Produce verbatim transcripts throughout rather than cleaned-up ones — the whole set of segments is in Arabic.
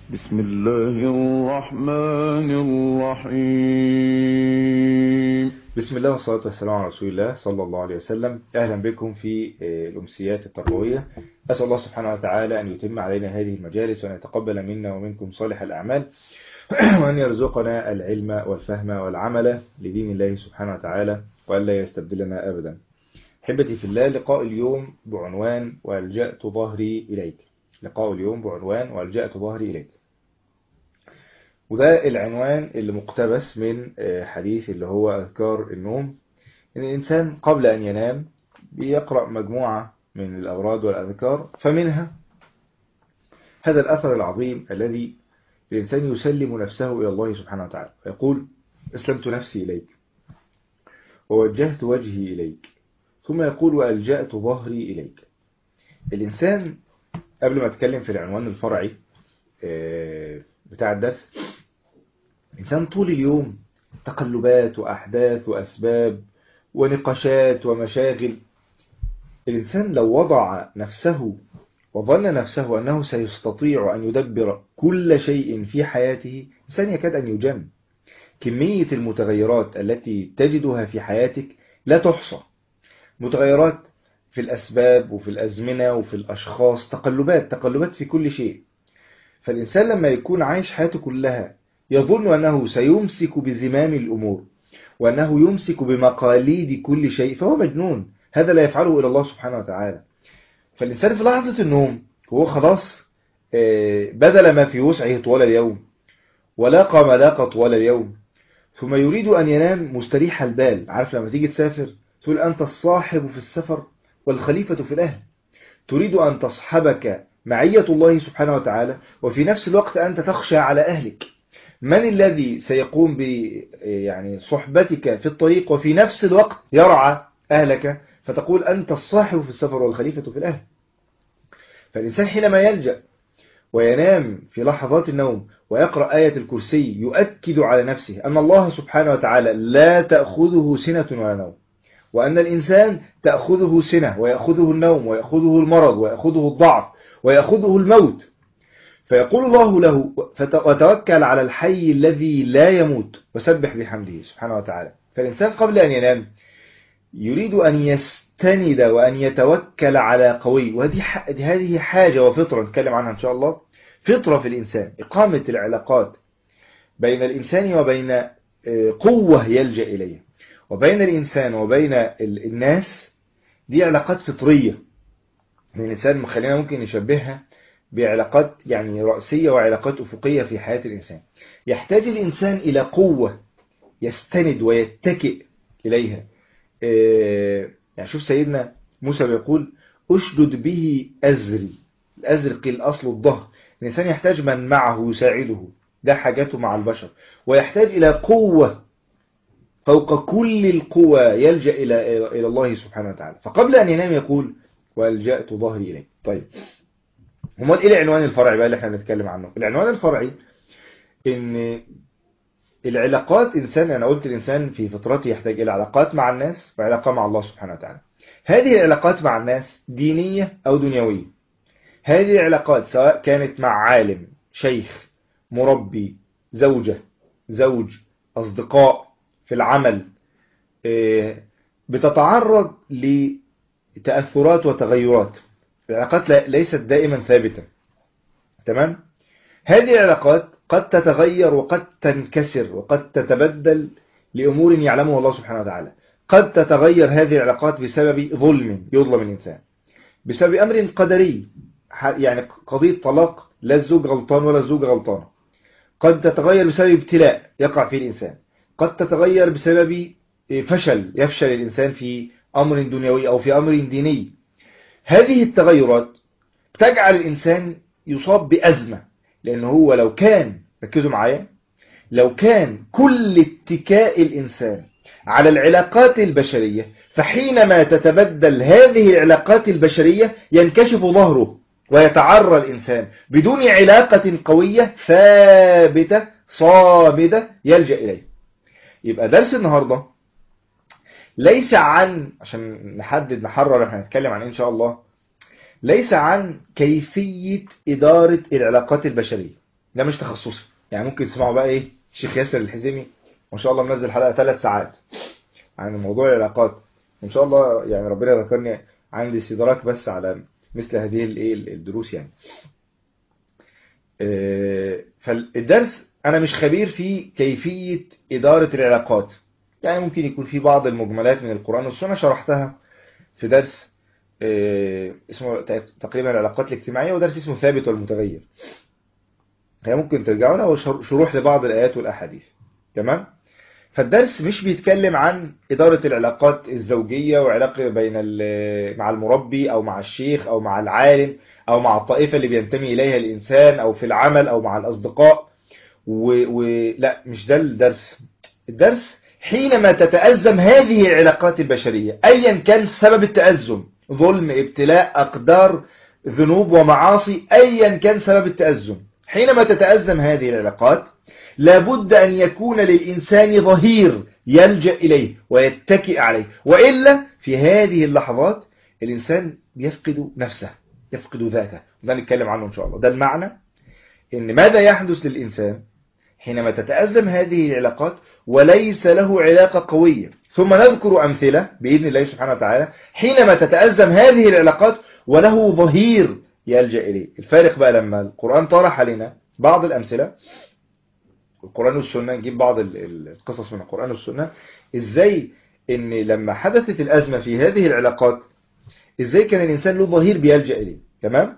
بسم الله الرحمن الرحيم. بسم الله والصلاة والسلام على رسول الله صلى الله عليه وسلم. أهلا بكم في الأمسيات التربوية. أسأل الله سبحانه وتعالى أن يتم علينا هذه المجالس وأن يتقبل منا ومنكم صالح الأعمال وأن يرزقنا العلم والفهم والعمل لدين الله سبحانه وتعالى وأن لا يستبدلنا أبدا. حبتي في الله، لقاء اليوم بعنوان وألجأت ظهري إليك. لقاء اليوم بعنوان وألجأت ظهري إليك، وده العنوان اللي مقتبس من حديث اللي هو أذكار النوم. إن الإنسان قبل أن ينام بيقرأ مجموعة من الأوراد والأذكار، فمنها هذا الأثر العظيم الذي الإنسان يسلم نفسه إلى الله سبحانه وتعالى، يقول: أسلمت نفسي إليك ووجهت وجهي إليك، ثم يقول: وألجأت ظهري إليك. الإنسان قبل ما أتكلم في العنوان الفرعي بتاع الدرس، الإنسان طول اليوم تقلبات وأحداث وأسباب ونقاشات ومشاغل. الإنسان لو وضع نفسه وظن نفسه أنه سيستطيع أن يدبر كل شيء في حياته، الإنسان يكاد أن يجن. كمية المتغيرات التي تجدها في حياتك لا تحصى، متغيرات في الأسباب وفي الأزمنة وفي الأشخاص، تقلبات تقلبات في كل شيء. فالإنسان لما يكون عايش حياته كلها يظن أنه سيمسك بزمام الأمور وأنه يمسك بمقاليد كل شيء، فهو مجنون. هذا لا يفعله إلى الله سبحانه وتعالى. فالإنسان في لحظة النوم هو خلاص بذل ما في وسعه طوال اليوم ولاقى ما لاقى طوال اليوم، ثم يريد أن ينام مستريح البال. عارف لما تيجي تسافر تقول: أنت الصاحب في السفر والخليفة في الأهل. تريد أن تصحبك معية الله سبحانه وتعالى، وفي نفس الوقت أنت تخشى على أهلك. من الذي سيقوم ب يعني صحبتك في الطريق وفي نفس الوقت يرعى أهلك؟ فتقول: أنت الصاحب في السفر والخليفة في الأهل. فالإنسان حينما يلجأ وينام في لحظات النوم ويقرأ آية الكرسي يؤكد على نفسه أن الله سبحانه وتعالى لا تأخذه سنة ولا نوم، وأن الإنسان تأخذه سنة ويأخذه النوم ويأخذه المرض ويأخذه الضعف ويأخذه الموت. فيقول الله له: وتوكل على الحي الذي لا يموت وسبح بحمده سبحانه وتعالى. فالإنسان قبل أن ينام يريد أن يستند وأن يتوكل على قوي، وهذه هذه حاجة وفطرة نتكلم عنها إن شاء الله. فطرة في الإنسان إقامة العلاقات بين الإنسان وبين قوة يلجأ إليها، وبين الإنسان وبين الناس. دي علاقات فطرية. الإنسان خلينا ممكن نشبهها بعلاقات يعني رأسية وعلاقات أفقية في حياة الإنسان. يحتاج الإنسان إلى قوة يستند ويتكئ إليها. يعني شوف سيدنا موسى بيقول: أشدد به أزري. الأزر قيل أصل الظهر. الإنسان يحتاج من معه يساعده، ده حاجاته مع البشر، ويحتاج إلى قوة فوق كل القوى يلجأ إلى إلى الله سبحانه وتعالى. فقبل أن ينام يقول: وألجأت ظهري إليه. طيب، امال ايه العنوان الفرعي بقى اللي احنا بنتكلم عنه؟ العنوان الفرعي ان العلاقات، انسان انا قلت الانسان في فطرته يحتاج الى علاقات مع الناس وعلاقه مع الله سبحانه وتعالى. هذه العلاقات مع الناس دينيه او دنيويه. هذه العلاقات سواء كانت مع عالم، شيخ، مربي، زوجه، زوج، اصدقاء في العمل، بتتعرض لتأثرات وتغيرات. العلاقات ليست دائما ثابتة. تمام؟ هذه العلاقات قد تتغير وقد تنكسر وقد تتبدل لأمور يعلمها الله سبحانه وتعالى. قد تتغير هذه العلاقات بسبب ظلم يظلم الإنسان، بسبب أمر قدري، يعني قضية طلاق لا الزوج غلطان ولا الزوجة غلطانة. قد تتغير بسبب ابتلاء يقع فيه الإنسان. قد تتغير بسبب فشل يفشل الإنسان في أمر دنيوي أو في أمر ديني. هذه التغيرات تجعل الإنسان يصاب بأزمة، لأنه هو لو كان، ركزوا معايا، لو كان كل اتكاء الإنسان على العلاقات البشرية، فحينما تتبدل هذه العلاقات البشرية ينكشف ظهره ويتعرى الإنسان بدون علاقة قوية ثابتة صامدة يلجأ إليه. يبقى درس النهاردة ليس عن، عشان نحدد نحرر احنا هنتكلم عن إن شاء الله، ليس عن كيفية إدارة العلاقات البشرية. ده مش تخصصي. يعني ممكن تسمعوا بقى ايه الشيخ ياسر الحزيمي ما شاء الله منزل حلقة ثلاث ساعات عن موضوع العلاقات، ان شاء الله يعني ربنا ذكرني عندي استدراك بس على مثل هذه الايه الدروس يعني. فالدرس انا مش خبير في كيفية ادارة العلاقات، يعني ممكن يكون في بعض المجملات من القرآن والسنة شرحتها في درس اسمه تقريبا العلاقات الاجتماعية، ودرس اسمه ثابت والمتغير، هي ممكن ترجعوا له شروح لبعض الآيات والأحاديث. تمام. فالدرس مش بيتكلم عن إدارة العلاقات الزوجية وعلاقة بين مع المربي أو مع الشيخ أو مع العالم أو مع الطائفة اللي بينتمي إليها الإنسان أو في العمل أو مع الأصدقاء و... و... لا مش ده الدرس. الدرس حينما تتأزم هذه العلاقات البشرية أيا كان سبب التأزم، ظلم، ابتلاء، أقدار، ذنوب ومعاصي، أيا كان سبب التأزم، حينما تتأزم هذه العلاقات لابد أن يكون للإنسان ظهير يلجأ إليه ويتكئ عليه، وإلا في هذه اللحظات الإنسان يفقد نفسه، يفقد ذاته. ده نتكلم عنه إن شاء الله. ده المعنى إن ماذا يحدث للإنسان حينما تتأزم هذه العلاقات وليس له علاقة قوية. ثم نذكر أمثلة بإذن الله سبحانه وتعالى حينما تتأزم هذه العلاقات وله ظهير يلجأ إليه. الفارق بقى لما القرآن طرح علينا بعض الأمثلة، القرآن والسنة، نجيب بعض القصص من القرآن والسنة، إزاي إن لما حدثت الأزمة في هذه العلاقات إزاي كان الإنسان له ظهير بيلجأ إليه. تمام.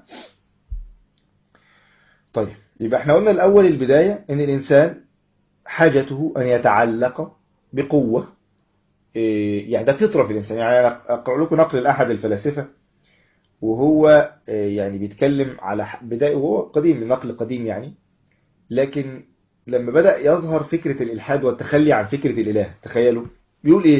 طيب يبقى احنا قلنا الأول البداية إن الإنسان حاجته أن يتعلق بقوة، يعني ده فطرة في الإنسان. يعني أقرأ لكم نقل لأحد الفلاسفة وهو يعني بيتكلم على بداية، وهو قديم، نقل قديم يعني، لكن لما بدأ يظهر فكرة الإلحاد والتخلي عن فكرة الإله، تخيلوا بيقول إيه؟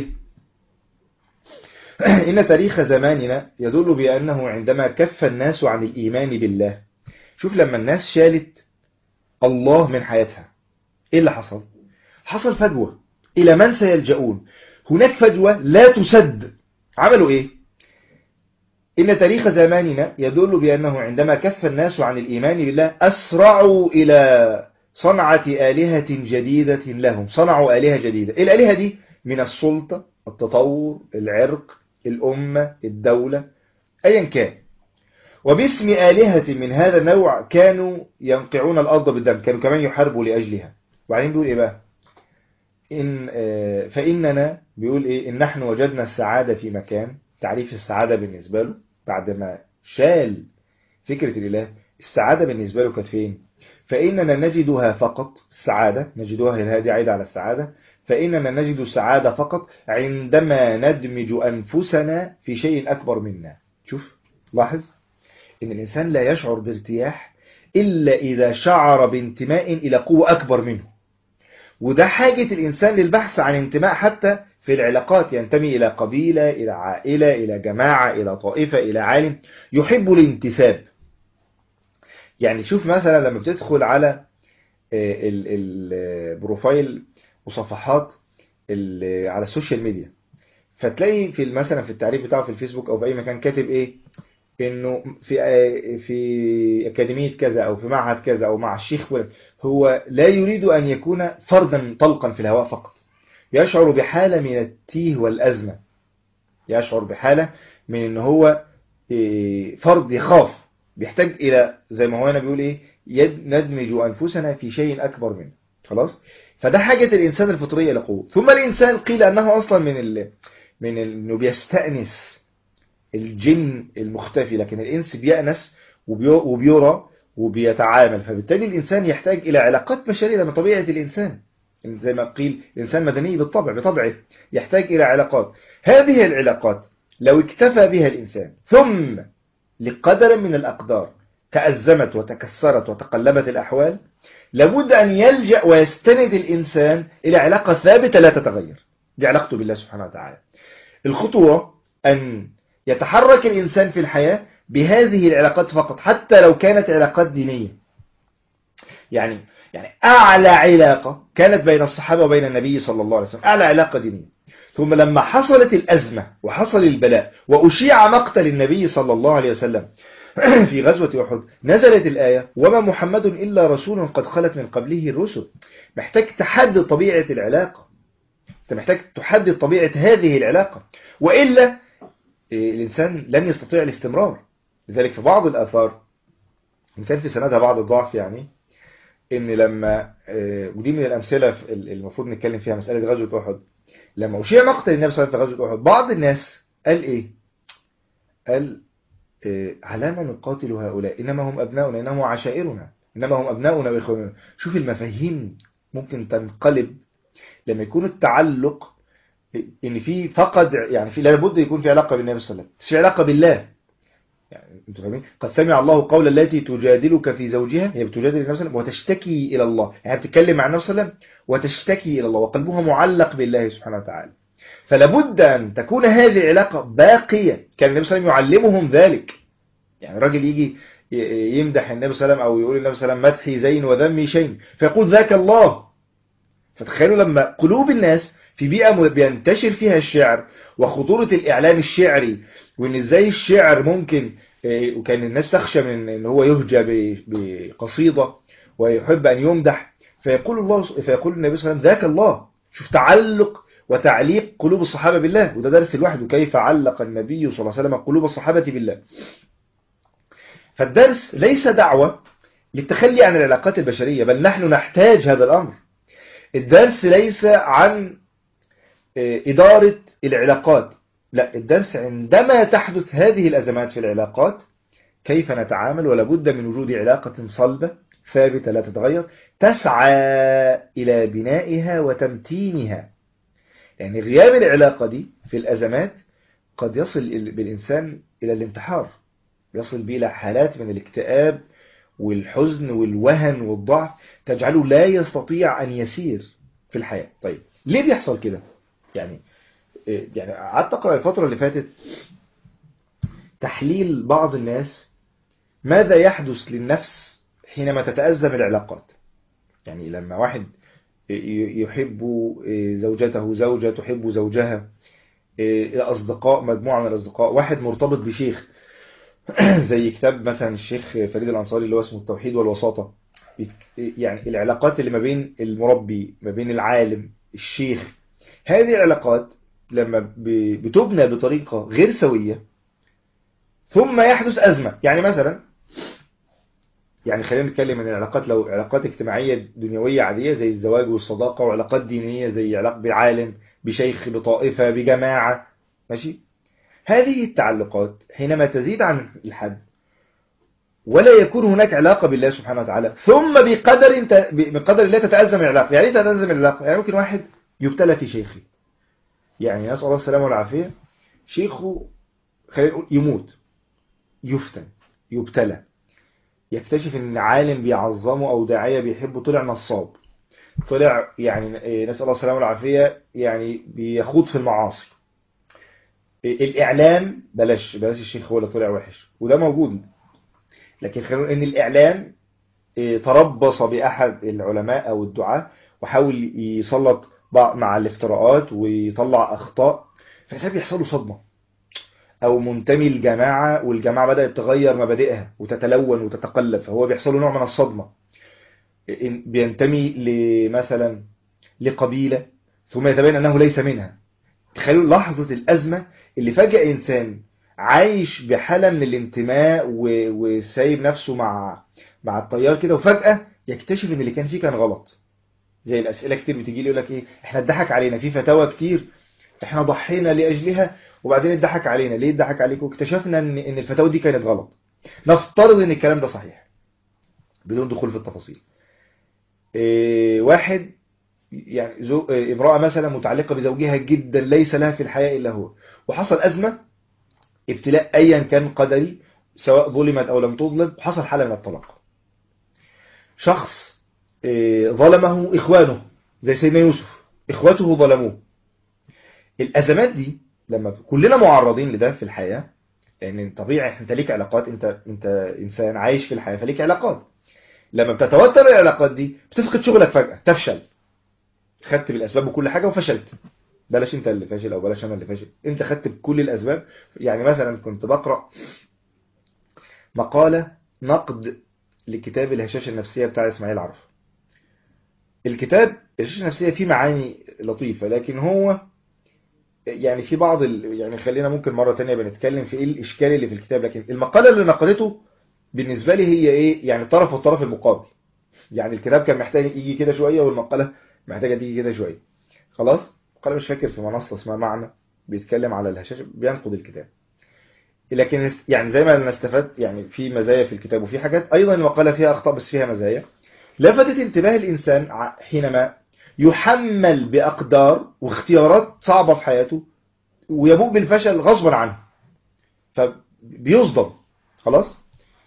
إن تاريخ زماننا يدل بأنه عندما كف الناس عن الإيمان بالله، شوف لما الناس شالت الله من حياتها إيه اللي حصل؟ حصل فجوة. إلى من سيلجؤون؟ هناك فجوة لا تسد. عملوا إيه؟ إن تاريخ زماننا يدل بأنه عندما كف الناس عن الإيمان بالله أسرعوا إلى صنعة آلهة جديدة لهم. صنعوا آلهة جديدة. الآلهة دي من السلطة، التطور، العرق، الأمة، الدولة، أيا كان، وباسم آلهة من هذا النوع كانوا ينقعون الأرض بالدم، كانوا كمان يحاربوا لأجلها. وبعدين بيقول إيه بقى؟ إن فإننا بيقول إيه؟ إن نحن وجدنا السعادة في مكان. تعريف السعادة بالنسبة له بعد ما شال فكرة الإله، السعادة بالنسبة له كانت فين؟ فإننا نجدها فقط، السعادة نجدها، هذه عايدة على السعادة، فإننا نجد السعادة فقط عندما ندمج أنفسنا في شيء أكبر منا. شوف لاحظ إن الإنسان لا يشعر بارتياح إلا إذا شعر بانتماء إلى قوة أكبر منه. وده حاجة الإنسان للبحث عن انتماء حتى في العلاقات، ينتمي إلى قبيلة، إلى عائلة، إلى جماعة، إلى طائفة، إلى عالم، يحب الانتساب. يعني شوف مثلا لما بتدخل على البروفايل وصفحات على السوشيال ميديا، فتلاقي في مثلا في التعريف بتاعه في الفيسبوك أو في أي مكان كاتب إيه؟ إنه في في أكاديمية كذا أو في معهد كذا أو مع الشيخ. هو لا يريد أن يكون فردا طلقا في الهواء فقط، يشعر بحالة من التيه والأزمة، يشعر بحالة من إن هو فرد يخاف، بيحتاج إلى زي ما هو هنا بيقول إيه؟ ندمج أنفسنا في شيء أكبر منه. خلاص. فده حاجة الإنسان الفطرية لقوة. ثم الإنسان قيل أنه أصلا من ال... من إنه بيستأنس الجن المختفي، لكن الإنس بيأنس وبيرى وبيتعامل. فبالتالي الإنسان يحتاج إلى علاقات بشرية من طبيعة الإنسان، زي ما قيل الإنسان مدني بالطبع، بطبعه يحتاج إلى علاقات. هذه العلاقات لو اكتفى بها الإنسان ثم لقدر من الأقدار تأزمت وتكسرت وتقلبت الأحوال، لابد أن يلجأ ويستند الإنسان إلى علاقة ثابتة لا تتغير، دي علاقته بالله سبحانه وتعالى. الخطوة أن يتحرك الإنسان في الحياة بهذه العلاقات فقط، حتى لو كانت علاقات دينية. يعني يعني أعلى علاقة كانت بين الصحابة وبين النبي صلى الله عليه وسلم أعلى علاقة دينية. ثم لما حصلت الأزمة وحصل البلاء وأشيع مقتل النبي صلى الله عليه وسلم في غزوة أحد نزلت الآية وما محمد إلا رسول قد خلت من قبله الرسل. محتاج تحدد طبيعة العلاقة، أنت محتاج تحدد طبيعة هذه العلاقة، وإلا الإنسان لن يستطيع الاستمرار. لذلك في بعض الآثار إن كان في سندها بعض الضعف، يعني إن لما ودي من الأمثلة المفروض نتكلم فيها مسألة غزوة أحد، لما أشيع مقتل النبي صلى الله عليه وسلم في غزوة أحد بعض الناس قال إيه؟ قال على ما نقاتل هؤلاء إنما هم أبناؤنا إنما هم عشائرنا إنما هم أبناؤنا وإخواننا. شوف المفاهيم ممكن تنقلب لما يكون التعلق إن في فقد، يعني في لابد يكون في علاقة بالنبي صلى الله عليه وسلم، بس في علاقة بالله. يعني انتوا فاهمين؟ قد سمع الله قول التي تجادلك في زوجها، هي بتجادل النبي صلى الله عليه وسلم وتشتكي إلى الله، يعني بتتكلم مع النبي صلى الله عليه وسلم وتشتكي إلى الله وقلبها معلق بالله سبحانه وتعالى. فلابد أن تكون هذه العلاقة باقية. كان النبي صلى الله عليه وسلم يعلمهم ذلك. يعني راجل يجي يمدح النبي صلى الله عليه وسلم أو يقول النبي صلى الله عليه وسلم مدحي زين وذمي شين، فيقول ذاك الله. فتخيلوا لما قلوب الناس في بيئة بينتشر فيها الشعر وخطورة الإعلام الشعري، وإن إزاي الشعر ممكن، وكان الناس تخشى من إن هو يهجى بقصيدة ويحب أن يمدح، فيقول الله فيقول النبي صلى الله عليه وسلم ذاك الله. شوف تعلق وتعليق قلوب الصحابة بالله، وده درس الواحد وكيف علق النبي صلى الله عليه وسلم قلوب الصحابة بالله. فالدرس ليس دعوة للتخلي عن العلاقات البشرية، بل نحن نحتاج هذا الأمر. الدرس ليس عن إدارة العلاقات، لا، الدرس عندما تحدث هذه الأزمات في العلاقات كيف نتعامل، ولا بد من وجود علاقة صلبة ثابتة لا تتغير تسعى إلى بنائها وتمتينها. يعني غياب العلاقة دي في الأزمات قد يصل بالإنسان إلى الانتحار، يصل به إلى حالات من الاكتئاب والحزن والوهن والضعف تجعله لا يستطيع أن يسير في الحياة. طيب ليه بيحصل كده؟ يعني يعني قعدت أقرأ الفترة اللي فاتت تحليل بعض الناس ماذا يحدث للنفس حينما تتأزم العلاقات. يعني لما واحد يحب زوجته، زوجة تحب زوجها، أصدقاء، مجموعة من الأصدقاء، واحد مرتبط بشيخ زي كتاب مثلا الشيخ فريد الأنصاري اللي هو اسمه التوحيد والوساطة. يعني العلاقات اللي ما بين المربي، ما بين العالم، الشيخ، هذه العلاقات لما بتبنى بطريقة غير سوية ثم يحدث أزمة. يعني مثلا يعني خلينا نتكلم عن العلاقات، لو علاقات اجتماعية دنيوية عادية زي الزواج والصداقة، وعلاقات دينية زي علاقة بعالم، بشيخ، بطائفة، بجماعة، ماشي. هذه التعلقات حينما تزيد عن الحد ولا يكون هناك علاقة بالله سبحانه وتعالى، ثم بقدر انت بقدر الله تتأزم العلاقة. يعني ايه تتأزم العلاقة؟ يعني ممكن واحد يبتلى في شيخه، يعني نسأل الله السلامة والعافية، شيخه خلينا نقول يموت، يفتن، يبتلى، يكتشف ان عالم بيعظمه او داعية بيحبه طلع نصاب، طلع يعني نسأل الله السلامة والعافية يعني بيخوض في المعاصي. الإعلام بلاش بلاش الشيخ هو اللي طلع وحش، وده موجود، لكن خلينا نقول ان الإعلام تربص بأحد العلماء أو الدعاة وحاول يسلط مع الافتراءات ويطلع أخطاء، فساب يحصل له صدمة. أو منتمي الجماعة والجماعة بدأت تغير مبادئها وتتلون وتتقلب، فهو بيحصل له نوع من الصدمة. بينتمي مثلا لقبيلة ثم يتبين أنه ليس منها. تخيلوا لحظة الأزمة اللي فجأة إنسان عايش بحالة من الانتماء وسايب نفسه مع مع التيار كده، وفجأة يكتشف ان اللي كان فيه كان غلط. زي الأسئلة كتير بتيجي لي يقول لك ايه، احنا اتضحك علينا في فتاوى كتير احنا ضحينا لأجلها وبعدين اتضحك علينا. ليه اتضحك عليكم؟ اكتشفنا ان ان الفتاوى دي كانت غلط. نفترض ان الكلام ده صحيح بدون دخول في التفاصيل. إيه واحد يعني زو إيه امرأة مثلا متعلقة بزوجها جدا ليس لها في الحياة إلا هو، وحصل أزمة، ابتلاء أيا كان قدري، سواء ظلمت أو لم تظلم، وحصل حالة من الطلاق. شخص ظلمه إخوانه زي سيدنا يوسف، إخوته ظلموه. الأزمات دي لما كلنا معرضين لده في الحياة، لأن طبيعي أنت ليك علاقات، أنت أنت إنسان عايش في الحياة فليك علاقات. لما بتتوتر العلاقات دي بتفقد شغلك فجأة، تفشل، خدت بالأسباب وكل حاجة وفشلت. بلاش أنت اللي فاشل أو بلاش أنا اللي فاشل، أنت خدت بكل الأسباب. يعني مثلا كنت بقرأ مقالة نقد لكتاب الهشاشة النفسية بتاع إسماعيل عرفة. الكتاب الهشاشة النفسية فيه معاني لطيفة، لكن هو يعني في بعض ال... يعني خلينا ممكن مرة تانية بنتكلم في ايه الإشكال اللي في الكتاب. لكن المقالة اللي نقدته بالنسبة لي هي ايه، يعني طرف والطرف المقابل. يعني الكتاب كان محتاج يجي كده شوية، والمقالة محتاجة تيجي كده شوية. خلاص، مقالة مش فاكر في منصة اسمها معنى، بيتكلم على الهشاشة، بينقد الكتاب. لكن يعني زي ما انا استفدت، يعني في مزايا في الكتاب وفي حاجات ايضا المقالة فيها اخطاء بس فيها مزايا. لفتت انتباه الانسان حينما يحمل باقدار واختيارات صعبة في حياته ويبوء بالفشل غصبا عنه، فبيصدم. خلاص،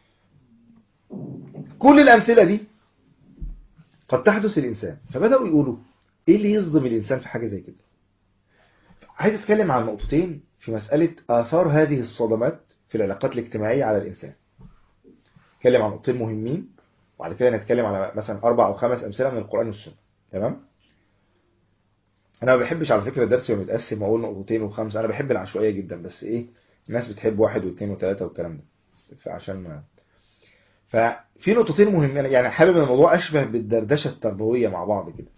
كل الامثلة دي قد تحدث للانسان، فبدأوا يقولوا ايه اللي يصدم الانسان في حاجة زي كده. عايز اتكلم عن نقطتين في مسألة آثار هذه الصدمات في العلاقات الاجتماعية على الإنسان. نتكلم عن نقطتين مهمين، وبعد كده نتكلم على مثلا أربع أو خمس أمثلة من القرآن والسنة. تمام؟ أنا ما بحبش على فكرة الدرس يوم متقسم وأقول نقطتين وخمسة، أنا بحب العشوائية جدا، بس إيه، الناس بتحب واحد واثنين وثلاثة والكلام ده، فعشان ما ففي نقطتين مهمين، يعني حابب ان الموضوع أشبه بالدردشة التربوية مع بعض كده،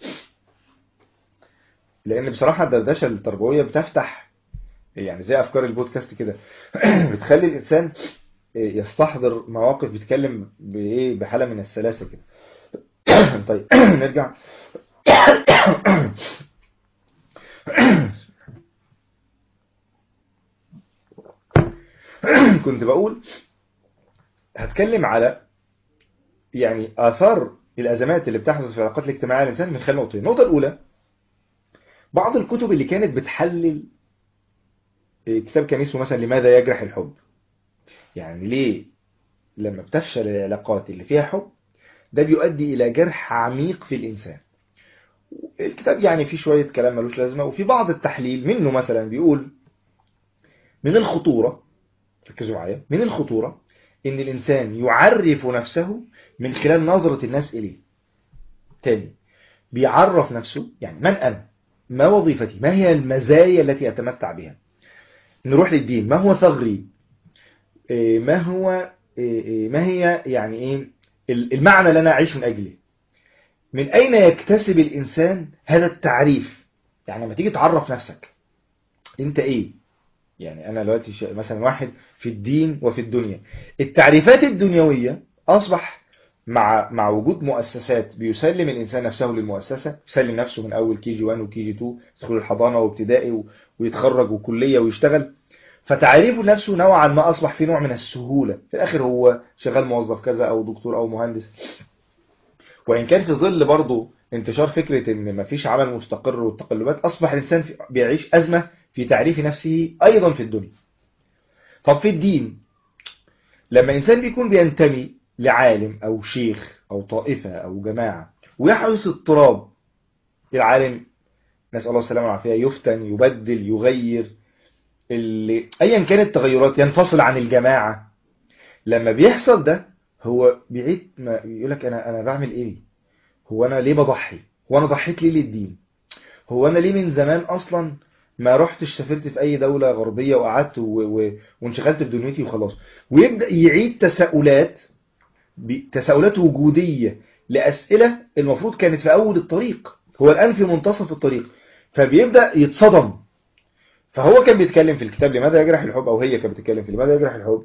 لأن بصراحة الدردشة التربوية بتفتح يعني زي أفكار البودكاست كده بتخلي الإنسان يستحضر مواقف، بيتكلم بايه، بحالة من السلاسة كده. طيب نرجع. كنت بقول هتكلم على يعني آثار الأزمات اللي بتحدث في العلاقات الاجتماعية للإنسان من خلال نقطتين. النقطة الأولى، بعض الكتب اللي كانت بتحلل، كتاب كان اسمه مثلا لماذا يجرح الحب، يعني ليه لما بتفشل العلاقات اللي فيها حب ده بيؤدي إلى جرح عميق في الإنسان. الكتاب يعني فيه شوية كلام ملوش لازمة، وفي بعض التحليل منه مثلا بيقول من الخطورة، ركزوا معايا، من الخطورة ان الانسان يعرف نفسه من خلال نظرة الناس اليه. تاني، بيعرف نفسه، يعني من انا، ما وظيفتي، ما هي المزايا التي اتمتع بها. نروح للدين، ما هو ثغري، ما هو ما هي يعني ايه المعنى اللي انا اعيش من اجله. من اين يكتسب الانسان هذا التعريف؟ يعني لما تيجي تعرف نفسك انت ايه، يعني أنا دلوقتي مثلا واحد في الدين وفي الدنيا، التعريفات الدنيوية أصبح مع مع وجود مؤسسات بيسلم الإنسان نفسه للمؤسسة، يسلم نفسه من أول كي جي واحد وكي جي اتنين، يدخل الحضانة وابتدائي ويتخرج وكلية ويشتغل، فتعريفه نفسه نوعا ما أصبح في نوع من السهولة. في الآخر هو شغال موظف كذا أو دكتور أو مهندس. وإن كان في ظل برضه انتشار فكرة إن مفيش عمل مستقر والتقلبات، أصبح الإنسان بيعيش أزمة في تعريف نفسه أيضا في الدنيا. طب في الدين، لما إنسان بيكون بينتمي لعالم أو شيخ أو طائفة أو جماعة ويحدث اضطراب، العالم نسأل الله السلامة والعافية يفتن، يبدل، يغير، اللي أيا كانت التغيرات، ينفصل عن الجماعة. لما بيحصل ده هو بيعيد ما يقولك أنا أنا بعمل إيه؟ هو أنا ليه بضحي؟ هو أنا ضحيت ليه للدين؟ هو أنا ليه من زمان أصلا ما رحتش سافرت في أي دولة غربية وقعدت وانشغلت بدنيتي وخلاص؟ ويبدأ يعيد تساؤلات، تساؤلات وجودية لأسئلة المفروض كانت في أول الطريق، هو الآن في منتصف الطريق، فبيبدأ يتصدم. فهو كان بيتكلم في الكتاب لماذا يجرح الحب، أو هي كانت بتتكلم في لماذا يجرح الحب،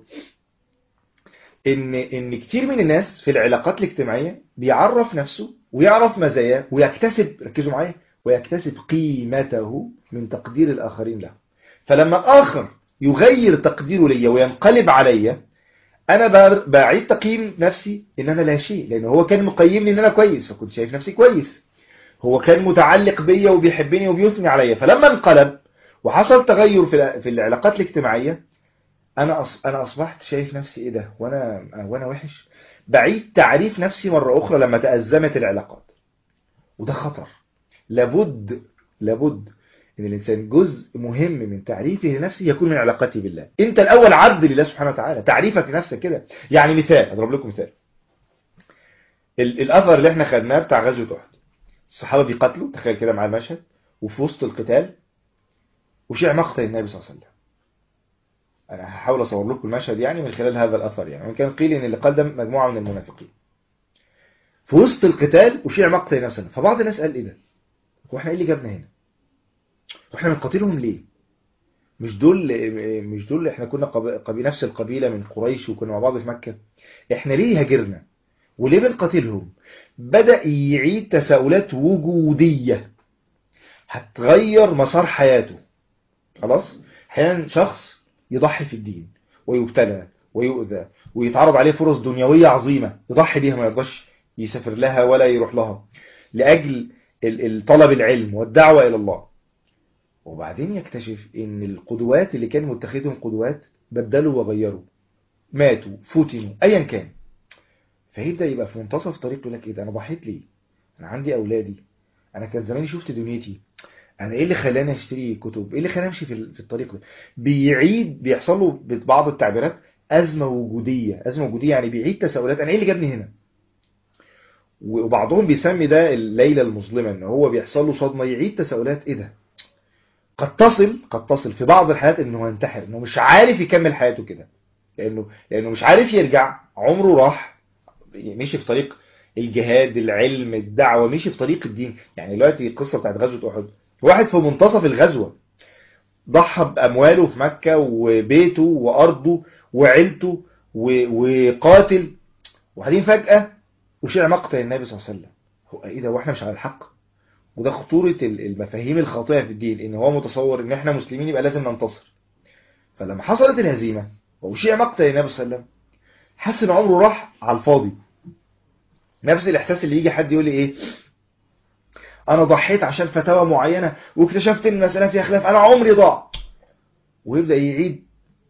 إن إن كتير من الناس في العلاقات الاجتماعية بيعرف نفسه ويعرف مزاياه ويكتسب، ركزوا معايا، ويكتسب قيمته من تقدير الآخرين له. فلما الآخر يغير تقديره ليا وينقلب عليا، أنا بعيد تقييم نفسي إن أنا لا شيء، لأنه هو كان مقيمني إن أنا كويس فكنت شايف نفسي كويس. هو كان متعلق بيا وبيحبني وبيثني عليا، فلما انقلب وحصل تغير في في العلاقات الاجتماعية، أنا أنا أصبحت شايف نفسي إيه ده، وأنا وأنا وحش. بعيد تعريف نفسي مرة أخرى لما تأزمت العلاقات، وده خطر. لابد لابد إن الإنسان جزء مهم من تعريفه لنفسه يكون من علاقته بالله. أنت الأول عبد لله سبحانه وتعالى، تعريفك لنفسك كده. يعني مثال، أضرب لكم مثال، الأثر اللي احنا خدناه بتاع غزوة أحد، الصحابة بيقتلوا، تخيل كده مع المشهد، وفي وسط القتال وشيع مقتل النبي صلى الله عليه وسلم. انا هحاول اصور لكم المشهد يعني من خلال هذا الاثر. يعني كان قيل ان اللي قال ده مجموعه من المنافقين في وسط القتال وشيع مقتل نفسنا. فبعض الناس قال ايه ده، هو احنا ايه اللي جابنا هنا، واحنا بنقاتلهم ليه؟ مش دول مش دول احنا كنا قبيله نفس القبيله من قريش وكنا مع بعض في مكه، احنا ليه هاجرنا وليه بنقاتلهم؟ بدأ يعيد تساؤلات وجوديه هتغير مسار حياته. خلاص، احيانا شخص يضحي في الدين ويبتلى ويؤذى ويتعرض عليه فرص دنيويه عظيمه يضحي بيها، ما يرضاش يسافر لها ولا يروح لها لاجل طلب العلم والدعوه الى الله. وبعدين يكتشف ان القدوات اللي كان متخذهم قدوات بدلوا وغيروا، ماتوا فتنوا ايا كان. فيبدا يبقى في منتصف طريق يقول لك ايه ده، انا ضحيت ليه؟ انا عندي اولادي، انا كان زماني شفت دنيتي، انا ايه اللي خلاني اشتري كتب، ايه اللي خلاني امشي في في الطريق ده؟ بيعيد بيحصل له ببعض التعبيرات ازمه وجوديه. ازمه وجوديه يعني بيعيد تساؤلات، انا ايه اللي جابني هنا؟ وبعضهم بيسمي ده الليله المظلمه، ان هو بيحصل له صدمه يعيد تساؤلات، ايه ده؟ قد تصل قد تصل في بعض الحالات انه ينتحر، انه مش عارف يكمل حياته كده، لانه لانه مش عارف يرجع، عمره راح، مشي في طريق الجهاد، العلم، الدعوه، مشي في طريق الدين. يعني دلوقتي القصه بتاعت غزوه احد، واحد في منتصف الغزوه ضحى بامواله في مكه وبيته وارضه وعيلته وقاتل، وبعدين فجاه وشيع مقتل النبي صلى الله عليه وسلم. هو ايه ده، واحنا مش على الحق؟ وده خطورة المفاهيم الخاطئة في الدين، ان هو متصور ان احنا مسلمين يبقى لازم ننتصر. فلما حصلت الهزيمة وشيع مقتل النبي صلى الله عليه وسلم، حس ان عمره راح على الفاضي. نفس الاحساس اللي يجي حد يقول لي ايه، انا ضحيت عشان فتاوى معينة واكتشفت ان المسألة فيها خلاف، انا عمري ضاع. ويبدأ يعيد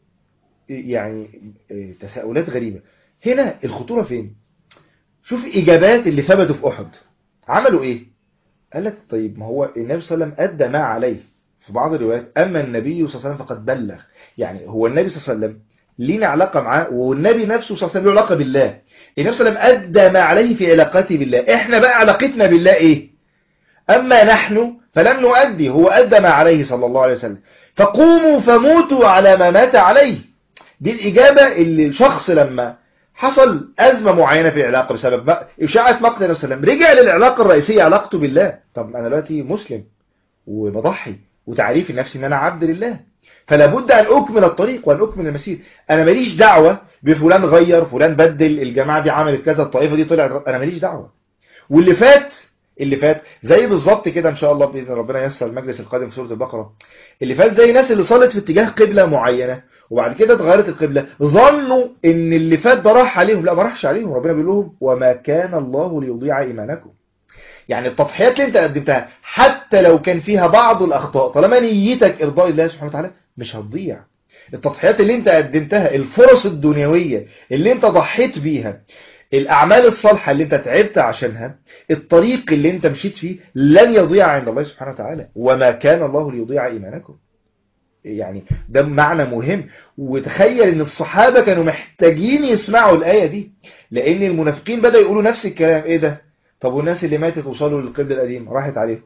يعني تساؤلات غريبة. هنا الخطورة فين؟ شوف اجابات اللي ثبتوا في احد عملوا ايه. قال لك طيب ما هو النبي صلى الله عليه وسلم ادى ما عليه. في بعض الروايات اما النبي صلى الله عليه وسلم فقد بلغ، يعني هو النبي صلى الله عليه وسلم لينا علاقه معاه، والنبي نفسه صلى الله عليه وسلم له علاقه بالله. النبي صلى الله عليه وسلم ادى ما عليه في علاقته بالله، احنا بقى علاقتنا بالله ايه؟ اما نحن فلم نؤدي، هو ادى ما عليه صلى الله عليه وسلم، فقوموا فموتوا على ما مات عليه. دي الاجابه اللي الشخص لما حصل أزمة معينة في العلاقة بسبب إشاعة مقتل النبي صلى الله عليه وسلم رجع للعلاقة الرئيسية، علاقته بالله. طب أنا دلوقتي مسلم وبضحي وتعريف النفس إن أنا عبد لله، فلا بد أن أكمل الطريق وأن أكمل المسير. أنا ماليش دعوة بفلان غير، فلان بدل، الجماعة دي عملت كذا، الطائفة دي طلعت، أنا ماليش دعوة. واللي فات اللي فات زي بالظبط كده، إن شاء الله بإذن ربنا ييسر المجلس القادم في سورة البقرة، اللي فات زي ناس اللي صلت في اتجاه قبلة معينة وبعد كده اتغيرت القبلة، ظنوا ان اللي فات ده راح عليهم. لا، ما راحش عليهم. ربنا بيقول لهم وما كان الله ليضيع ايمانكم. يعني التضحيات اللي انت قدمتها حتى لو كان فيها بعض الاخطاء، طالما نيتك ارضاء الله سبحانه وتعالى مش هتضيع. التضحيات اللي انت قدمتها، الفرص الدنيوية اللي انت ضحيت بيها، الاعمال الصالحة اللي انت تعبت عشانها، الطريق اللي انت مشيت فيه لن يضيع عند الله سبحانه وتعالى. وما كان الله ليضيع ايمانكم. يعني ده معنى مهم. وتخيل ان الصحابة كانوا محتاجين يسمعوا الآية دي، لان المنافقين بدأوا يقولوا نفس الكلام. ايه ده، طب والناس اللي ماتت وصلوا للقبلة القديمة راحت عليهم،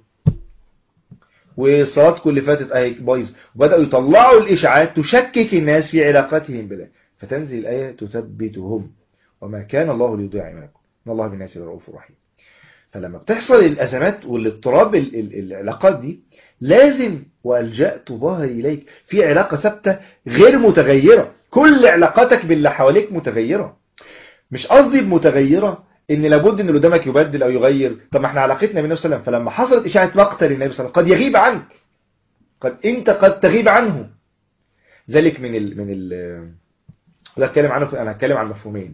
وصلاتكم اللي فاتت اهي بايظ، وبدأوا يطلعوا الاشاعات تشكك الناس في علاقتهم بالله. فتنزل الآية تثبتهم وما كان الله ليضيع ايمانكم ان الله بالناس لرؤوف رحيم. فلما بتحصل الأزمات والاضطراب العلاقات دي، لازم وألجأت ظهري إليك في علاقة ثابتة غير متغيرة. كل علاقاتك باللي حواليك متغيرة. مش قصدي بمتغيرة ان لابد ان اللي قدامك يبدل او يغير. طب ما احنا علاقتنا بالنبي صلى الله عليه وسلم، فلما حصلت اشاعه مقتل النبي صلى الله عليه وسلم قد يغيب عنك، قد انت قد تغيب عنه. ذلك من ال من ال ده اتكلم عنه. انا هتكلم عن مفهومين: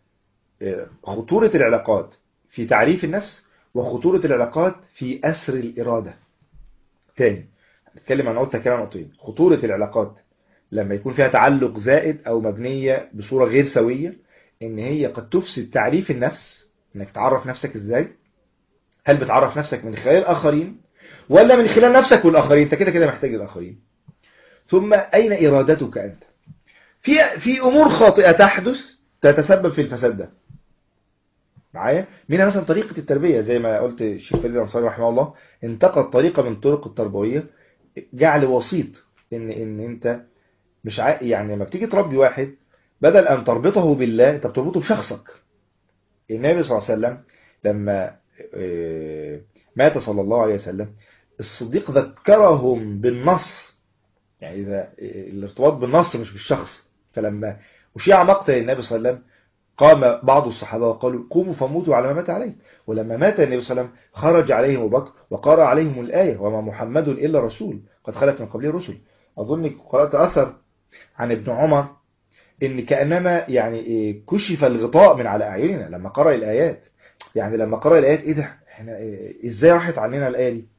خطوره العلاقات في تعريف النفس، وخطوره العلاقات في أسر الإرادة. تاني هنتكلم عن نقطة كده نقطتين: خطورة العلاقات لما يكون فيها تعلق زائد أو مبنية بصورة غير سوية، إن هي قد تفسد تعريف النفس. إنك تعرف نفسك إزاي؟ هل بتعرف نفسك من خلال الآخرين ولا من خلال نفسك والآخرين؟ أنت كده كده محتاج الآخرين. ثم أين إرادتك أنت؟ في في أمور خاطئة تحدث تتسبب في الفساد ده معايا. منها مثلا طريقة التربية، زي ما قلت الشيخ فريد الأنصاري رحمه الله انتقد طريقة من طرق التربوية، جعل وسيط ان ان انت مش ع... يعني لما بتيجي تربي واحد بدل أن تربطه بالله أنت بتربطه بشخصك. النبي صلى الله عليه وسلم لما آه، مات صلى الله عليه وسلم الصديق ذكرهم بالنص، يعني إذا الارتباط بالنص مش بالشخص. فلما أشيع مقتل النبي صلى الله عليه وسلم قام بعض الصحابة وقالوا قوموا فموتوا على ما مات عليه. ولما مات النبي صلى الله عليه وسلم خرج عليهم أبو بكر وقرأ عليهم الآية وما محمد إلا رسول قد خلت من قبله رسل. أظن قرأت أثر عن ابن عمر إن كأنما يعني كشف الغطاء من على أعيننا لما قرأ الآيات. يعني لما قرأ الآيات إيه ده، إحنا إيه إزاي راحت عننا الآية دي؟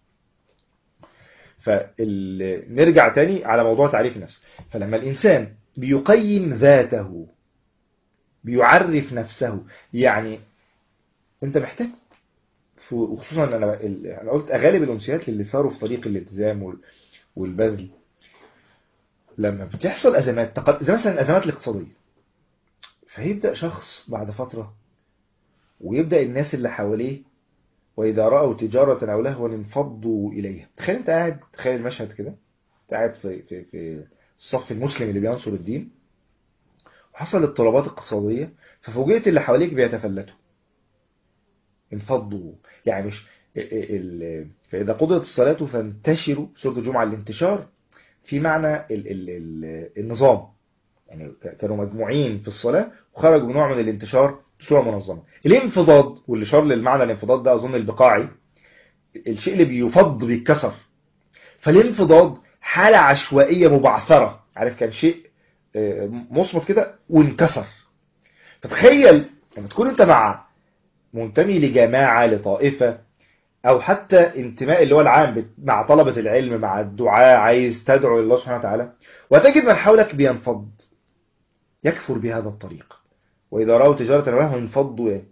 فنرجع تاني على موضوع تعريف النفس. فلما الإنسان بيقيم ذاته بيعرف نفسه، يعني أنت محتاج، وخصوصا أنا أنا قلت أغالب الأمسيات اللي صاروا في طريق الالتزام والبذل لما بتحصل أزمات، زي مثلا الأزمات الاقتصادية، فيبدأ شخص بعد فترة ويبدأ الناس اللي حواليه وإذا رأوا تجارة أو لهوا انفضوا إليها. تخيل أنت قاعد، تخيل المشهد كده، أنت قاعد في, في, في الصف المسلم اللي بينصر الدين وحصل اضطرابات اقتصادية ففوجئت اللي حواليك بيتفلتوا انفضوا. يعني مش فإذا قضيت الصلاة فانتشروا، سورة الجمعة الانتشار في معنى ال ال ال النظام، يعني كانوا مجموعين في الصلاة وخرجوا بنوع من الانتشار بصورة منظمة. الانفضاض، واللي شار للمعنى الانفضاض ده أظن البقاعي، الشيء اللي بيفض بيتكسر. فالانفضاض حالة عشوائية مبعثرة، عارف، كان شيء مصمت كده وانكسر. فتخيل لما تكون انت مع منتمي لجماعة لطائفة او حتى انتماء اللي هو العام مع طلبة العلم مع الدعاء عايز تدعو لله سبحانه وتعالى، وتجد من حولك بينفض يكفر بهذا الطريق، وإذا رأوا تجارة لهم انفضوا يعني.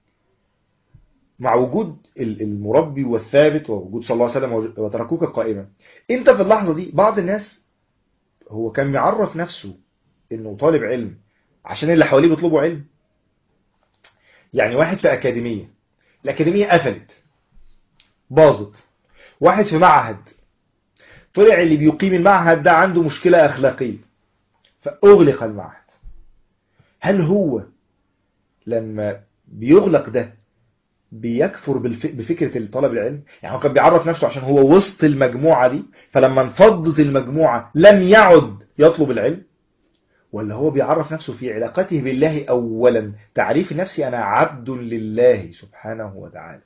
مع وجود المربي والثابت ووجود صلى الله عليه وسلم وتركوك قائما، انت في اللحظة دي بعض الناس هو كان يعرف نفسه انه طالب علم عشان اللي حواليه بيطلبوا علم. يعني واحد في أكاديمية، الأكاديمية قفلت باظت، واحد في معهد طلع اللي بيقيم المعهد ده عنده مشكلة أخلاقية فأغلق المعهد. هل هو لما بيغلق ده بيكفر بفكرة طلب العلم؟ يعني هو كان بيعرف نفسه عشان هو وسط المجموعة دي، فلما انفضت المجموعة لم يعد يطلب العلم؟ ولا هو بيعرف نفسه في علاقته بالله أولا، تعريف نفسي أنا عبد لله سبحانه وتعالى.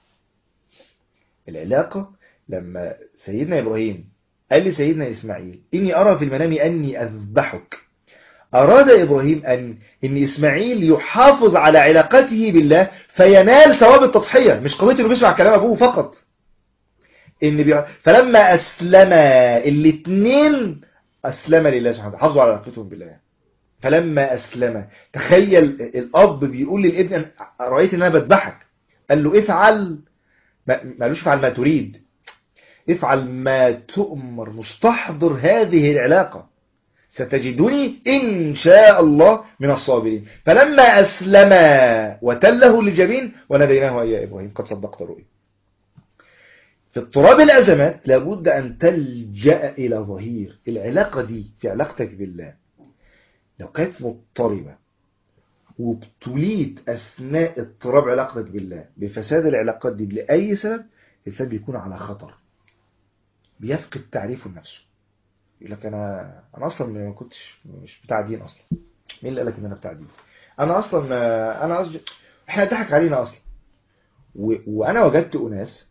العلاقة لما سيدنا إبراهيم قال لسيدنا إسماعيل إني أرى في المنام أني أذبحك، أراد إبراهيم أن إن إسماعيل يحافظ على علاقته بالله فينال ثواب التضحية، مش قضية إنه بيسمع كلام أبوه فقط. إن بي... فلما أسلم الاثنين أسلم لله سبحانه وتعالى، حافظوا على علاقتهم بالله. فلما أسلم، تخيل الأب بيقول للابن رأيت إن أنا بذبحك، قال له افعل، ما قالوش افعل ما تريد، افعل ما تؤمر، مستحضر هذه العلاقة، ستجدني إن شاء الله من الصابرين. فلما أسلم وتله للجبين وناديناه يا إبراهيم قد صدقت الرؤيا. في اضطراب الأزمات لابد أن تلجأ إلى ظهير. العلاقة دي في علاقتك بالله لو كانت مضطربة وابتليت أثناء اضطراب علاقتك بالله بفساد العلاقات دي لأي سبب، الإنسان بيكون على خطر، بيفقد تعريفه لنفسه. يقول لك أنا أنا أصلا ما كنتش مش بتاع دين أصلا، مين اللي قال لك إن أنا بتاع دين؟ أنا أصلا ما أنا أصلا إحنا ضحك علينا أصلا. و... وأنا وجدت أناس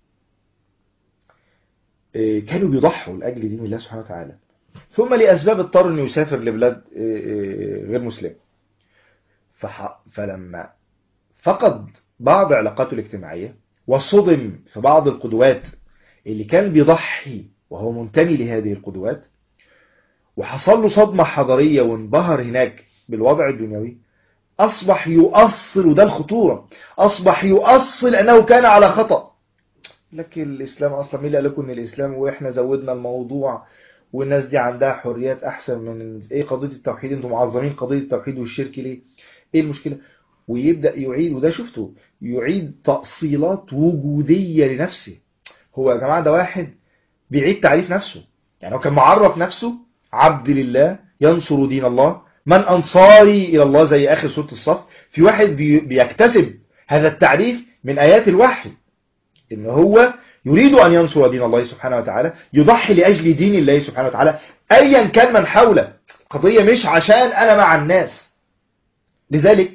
كانوا بيضحوا لأجل دين الله سبحانه وتعالى، ثم لأسباب اضطر إنه يسافر لبلاد غير مسلمة، فح... فلما فقد بعض علاقاته الاجتماعية وصدم في بعض القدوات اللي كان بيضحي وهو منتمي لهذه القدوات، وحصل له صدمة حضارية وانبهر هناك بالوضع الدنيوي، أصبح يؤصل، وده الخطورة، أصبح يؤصل أنه كان على خطأ. لكن الإسلام أصلا مين اللي قال لكم إن الإسلام وإحنا زودنا الموضوع والناس دي عندها حريات أحسن من إيه قضية التوحيد؟ أنتم معظمين قضية التوحيد والشرك ليه؟ إيه المشكلة؟ ويبدأ يعيد، وده شفته، يعيد تأصيلات وجودية لنفسه. هو يا جماعة ده واحد بيعيد تعريف نفسه، يعني هو كان معرف نفسه عبد لله ينصر دين الله؟ من أنصاري إلى الله؟ زي آخر سورة الصف. في واحد بيكتسب هذا التعريف من آيات الوحي، إن هو يريد أن ينصر دين الله سبحانه وتعالى، يضحي لأجل دين الله سبحانه وتعالى أيا كان من حوله. قضية مش عشان أنا مع الناس. لذلك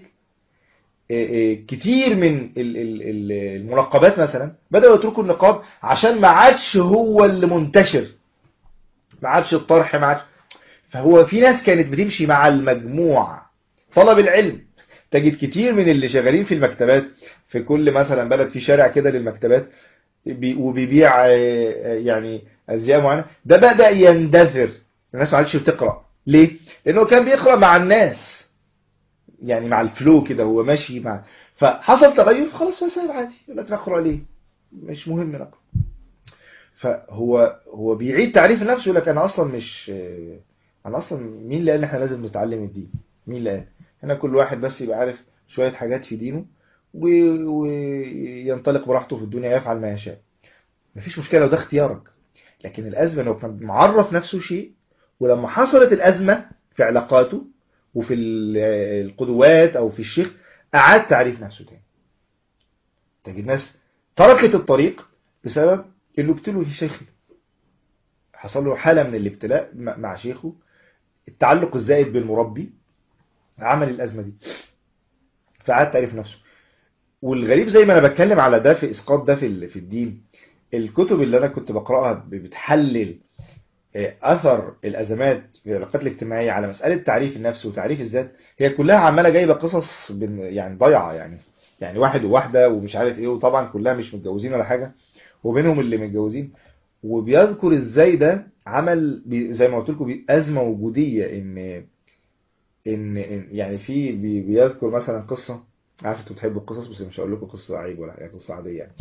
كتير من المنقبات مثلا بدأوا يتركوا النقاب عشان ما عادش هو اللي منتشر، ما عادش الطرح، ما عادش. فهو في ناس كانت بتمشي مع المجموع. طلب العلم، تجد كتير من اللي شغالين في المكتبات في كل مثلا بلد في شارع كده للمكتبات وبيبيع يعني ازياء معينه، ده بدأ يندثر. الناس ما عادش بتقرأ. ليه؟ لانه كان بيقرأ مع الناس، يعني مع الفلو كده، هو ماشي مع. فحصل تغير، خلاص مسائل عادي، يقول لك نقرأ ليه؟ مش مهم نقرأ. فهو هو بيعيد تعريف نفسه، يقول لك انا اصلا مش انا اصلا مين اللي قال ان احنا لازم نتعلم الدين؟ مين اللي قال؟ هنا كل واحد بس يبقى عارف شوية حاجات في دينه وينطلق براحته في الدنيا، يفعل ما يشاء. مفيش مشكلة لو ده اختيارك، لكن الأزمة لو كان معرف نفسه شيء، ولما حصلت الأزمة في علاقاته وفي القدوات أو في الشيخ أعاد تعريف نفسه تاني. تجد ناس تركت الطريق بسبب انه ابتلوا في شيخه، حصل له حالة من الابتلاء مع شيخه، التعلق الزائد بالمربي عمل الأزمة دي، فعاد تعريف نفسه. والغريب زي ما أنا بتكلم على ده في إسقاط ده في في الدين، الكتب اللي أنا كنت بقرأها بتحلل أثر الأزمات في العلاقات الاجتماعية على مسألة تعريف النفس وتعريف الذات، هي كلها عمالة جايبة قصص يعني ضيعة، يعني يعني واحد وواحدة ومش عارف إيه، وطبعا كلها مش متجوزين ولا حاجة، وبينهم اللي متجوزين. وبيذكر إزاي ده عمل زي ما قلت لكم أزمة وجودية، إن إن يعني في بيذكر مثلا قصة، عارف انتوا بتحبوا القصص بس مش هقول لكم قصة عيب ولا يعني قصة عادية يعني.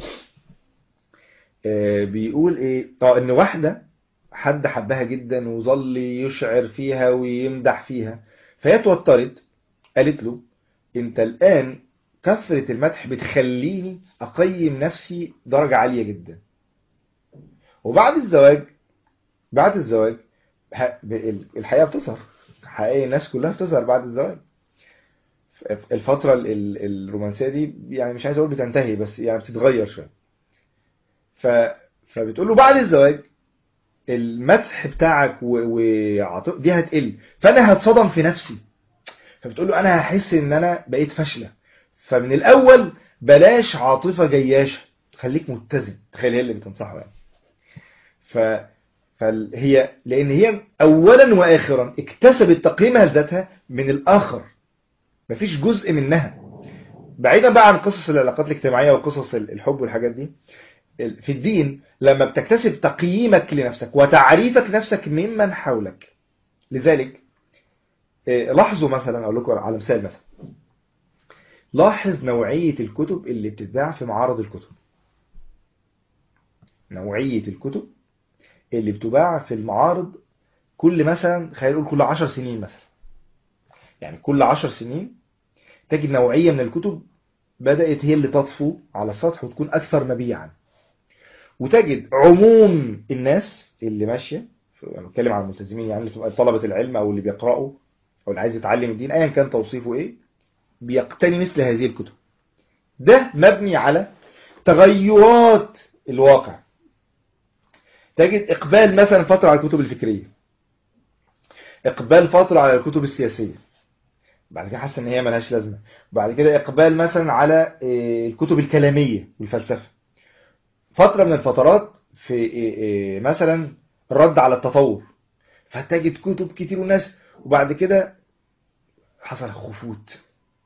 آه بيقول ايه، اه ان واحدة حد حبها جدا وظل يشعر فيها ويمدح فيها، فهي اتوترت، قالت له انت الآن كثرة المدح بتخليني اقيم نفسي درجة عالية جدا، وبعد الزواج بعد الزواج الحقيقة بتظهر، حقيقة الناس كلها بتظهر بعد الزواج. الفترة الرومانسية دي يعني مش عايز اقول بتنتهي، بس يعني بتتغير شوية. ف... فبتقول له بعد الزواج المدح بتاعك وعاطف دي هتقل، فانا هتصدم في نفسي. فبتقول له انا هحس ان انا بقيت فاشلة، فمن الاول بلاش عاطفة جياشة، خليك متزن. تخيل هي اللي بتنصحه يعني. ف... فهي لان هي اولا واخرا اكتسبت تقييمها لذاتها من الاخر، مفيش جزء منها بعيدا بقى عن قصص العلاقات الاجتماعية وقصص الحب والحاجات دي. في الدين لما بتكتسب تقييمك لنفسك وتعريفك نفسك ممن حولك. لذلك لاحظوا مثلا، اقول لكم على مثال مثلا، لاحظ نوعية الكتب اللي بتتباع في معارض الكتب، نوعية الكتب اللي بتباع في المعارض كل مثلا خلينا نقول كل عشر سنين مثلا، يعني كل عشر سنين تجد نوعية من الكتب بدأت هي اللي تطفو على السطح وتكون أكثر مبيعا، وتجد عموم الناس اللي ماشية، أنا بتكلم عن الملتزمين يعني طلبة العلم أو اللي بيقرأوا أو اللي عايز يتعلم الدين أيا كان توصيفه إيه، بيقتني مثل هذه الكتب. ده مبني على تغيرات الواقع. تجد إقبال مثلا فترة على الكتب الفكرية، إقبال فترة على الكتب السياسية، بعد كده حاسس ان هي ملهاش لازمه، بعد كده اقبال مثلا على الكتب الكلاميه والفلسفه، فتره من الفترات في مثلا الرد على التطور، فتجد كتب كتير وناس، وبعد كده حصل خفوت.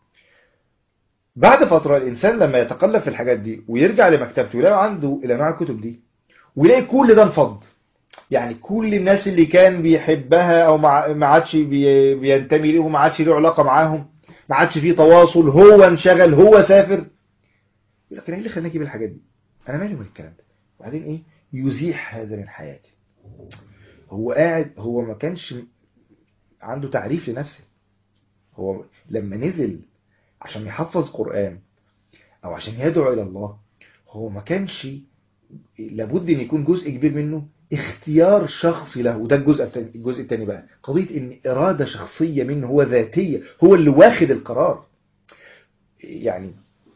بعد فتره الانسان لما يتقلب في الحاجات دي ويرجع لمكتبته ويلاقي عنده الانواع الكتب دي، ويلاقي كل ده انفض، يعني كل الناس اللي كان بيحبها او ما عادش بينتمي ليهم، ما عادش له علاقه معاهم، ما عادش فيه تواصل، هو انشغل، هو سافر، يقول لك انا ايه اللي خلاني اجيب الحاجات دي؟ انا مالي من الكلام ده؟ وبعدين ايه؟ يزيح هذا من حياتي. هو قاعد، هو ما كانش عنده تعريف لنفسه. هو لما نزل عشان يحفظ قرآن او عشان يدعو الى الله، هو ما كانش لابد ان يكون جزء كبير منه اختيار شخصي له. وده الجزء الثاني. الجزء الثاني بقى قضية ان إرادة شخصية منه، هو ذاتية، هو اللي واخد القرار. يعني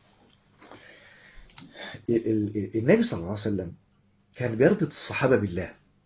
النبي صلى الله عليه وسلم كان بيربط الصحابة بالله.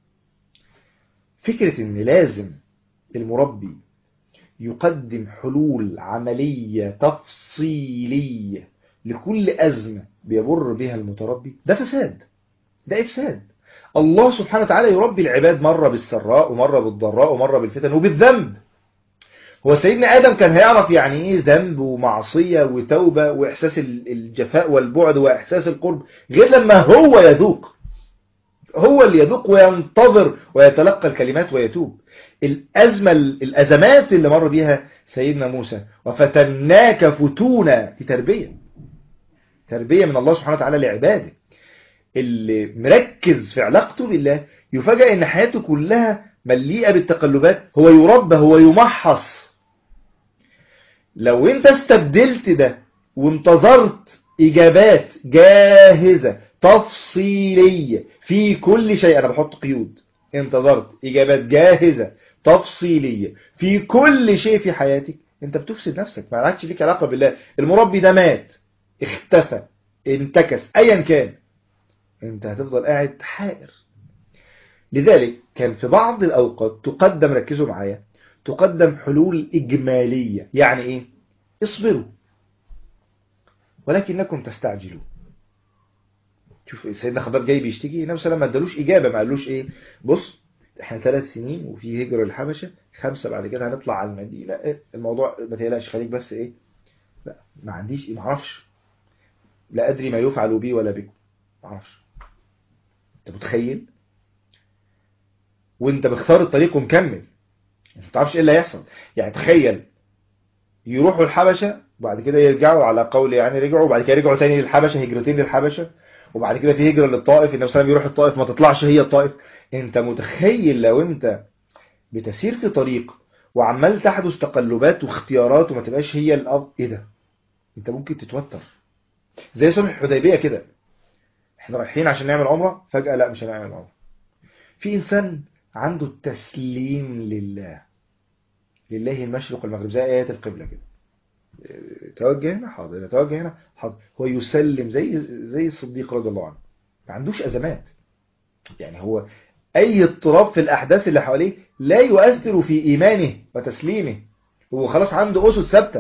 فكرة ان لازم المربي يقدم حلول عملية تفصيلية لكل أزمة بيمر بها المتربي، ده فساد، ده إفساد. الله سبحانه وتعالى يربي العباد مرة بالسراء ومرة بالضراء ومرة بالفتن وبالذنب. هو سيدنا آدم كان هيعرف يعني إيه ذنب ومعصية وتوبة وإحساس الجفاء والبعد وإحساس القرب غير لما هو يذوق، هو اللي يذوق وينتظر ويتلقى الكلمات ويتوب. الأزمة الأزمات اللي مر بيها سيدنا موسى، وفتناك فتونا، في تربية تربية من الله سبحانه وتعالى لعباده. اللي مركز في علاقته بالله يفاجأ ان حياته كلها مليئة بالتقلبات، هو يربى، هو يمحص. لو انت استبدلت ده وانتظرت اجابات جاهزة تفصيلية في كل شيء، انا بحط قيود، انتظرت اجابات جاهزة تفصيلية في كل شيء في حياتك، انت بتفسد نفسك، ما عادش ليك علاقة بالله. المربي ده مات، اختفى، انتكس، ايا كان، انت هتفضل قاعد حائر. لذلك كان في بعض الاوقات تقدم، ركزوا معايا، تقدم حلول اجمالية. يعني ايه؟ اصبروا ولكنكم تستعجلوا. شوف سيدنا خباب جاي بيشتكي، النبي صلى الله عليه وسلم ما ادالوش اجابه، ما قالوش ايه، بص احنا ثلاث سنين وفي هجرة الحبشة، خمسة بعد كده هنطلع على المدينة، إيه الموضوع ما تقلقش، خليك بس ايه، لا ما عنديش ايه، ما اعرفش، لا ادري ما يفعل بي ولا بكم، ما اعرفش. انت متخيل؟ وانت بختار الطريق ومكمل، انت ما تعرفش ايه اللي هيحصل. يعني تخيل يروحوا الحبشة وبعد كده يرجعوا، على قول يعني رجعوا وبعد كده رجعوا تاني للحبشة، هجرتين للحبشة، وبعد كده في هجرة للطائف، النبي صلى الله عليه وسلم يروح الطائف ما تطلعش هي الطائف. انت متخيل لو انت بتسير في طريق وعمال تحدث تقلبات واختيارات وما تبقاش هي الأب، ايه ده؟ انت ممكن تتوتر. زي صلح الحديبية كده، احنا رايحين عشان نعمل عمرة، فجأة لا مش هنعمل عمرة. في انسان عنده التسليم لله، لله المشرق والمغرب، زي آيات القبلة كده، توجه هنا حاضر، توجه هنا حاضر، هو يسلم زي زي الصديق رضي الله عنه، ما عندوش أزمات. يعني هو أي اضطراب في الأحداث اللي حواليه لا يؤثر في إيمانه وتسليمه، هو خلاص عنده أسس ثابتة.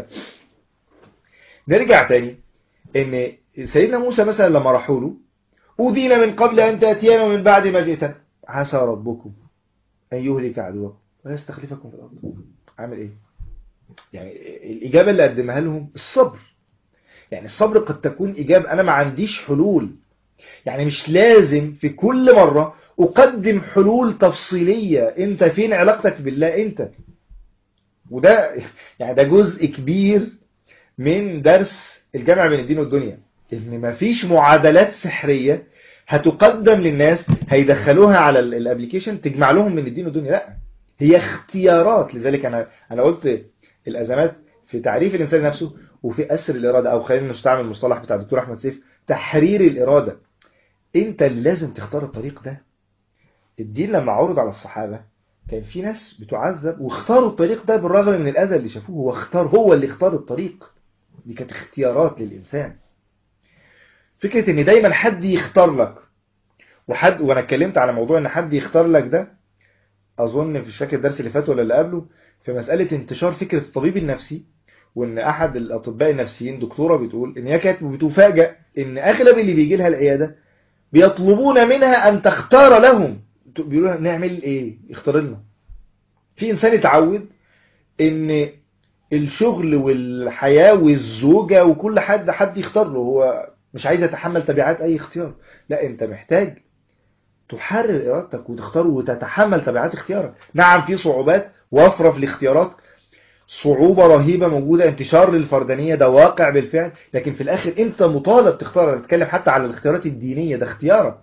نرجع تاني إن سيدنا موسى مثلا لما راحوا له، أوذينا من قبل أن تأتينا ومن بعد ما جئتنا، عسى ربكم أن يهلك عدوكم ويستخلفكم في الأرض. عامل إيه؟ يعني الإجابة اللي قدمها لهم الصبر. يعني الصبر قد تكون إجابة، أنا ما عنديش حلول، يعني مش لازم في كل مرة أقدم حلول تفصيلية. أنت فين علاقتك بالله أنت؟ وده يعني ده جزء كبير من درس الجمع بين الدين والدنيا، إن مفيش معادلات سحرية هتقدم للناس هيدخلوها على الابليكيشن تجمع لهم من الدين والدنيا، لا، هي اختيارات. لذلك أنا أنا قلت الأزمات في تعريف الإنسان نفسه وفي أسر الإرادة، أو خلينا نستعمل المصطلح بتاع الدكتور أحمد سيف، تحرير الإرادة. انت اللي لازم تختار الطريق ده. الدين لما عرض على الصحابة كان في ناس بتعذب واختاروا الطريق ده بالرغم من الأذى اللي شافوه، هو اختار، هو اللي اختار الطريق. دي كانت اختيارات للإنسان. فكرة ان دايما حد يختار لك، وحد، وانا اتكلمت على موضوع ان حد يختار لك ده اظن في الشكل الدرس اللي فات ولا اللي قبله، في مسألة انتشار فكرة الطبيب النفسي، وان احد الاطباء النفسيين دكتورة بتقول ان هي كانت بتفاجأ ان اغلب اللي بيجي لها العيادة بيطلبون منها أن تختار لهم، بيقولوا لها نعمل إيه؟ اختار لنا. في إنسان يتعود إن الشغل والحياة والزوجة وكل حد حد يختار له، هو مش عايز يتحمل تبعات أي اختيار. لا، أنت محتاج تحرر إرادتك وتختار وتتحمل تبعات اختيارك. نعم في صعوبات، وفرة في الاختيارات، صعوبة رهيبة موجودة، انتشار للفردانية، ده واقع بالفعل، لكن في الآخر أنت مطالب تختار. نتكلم حتى على الاختيارات الدينية، ده اختيارك.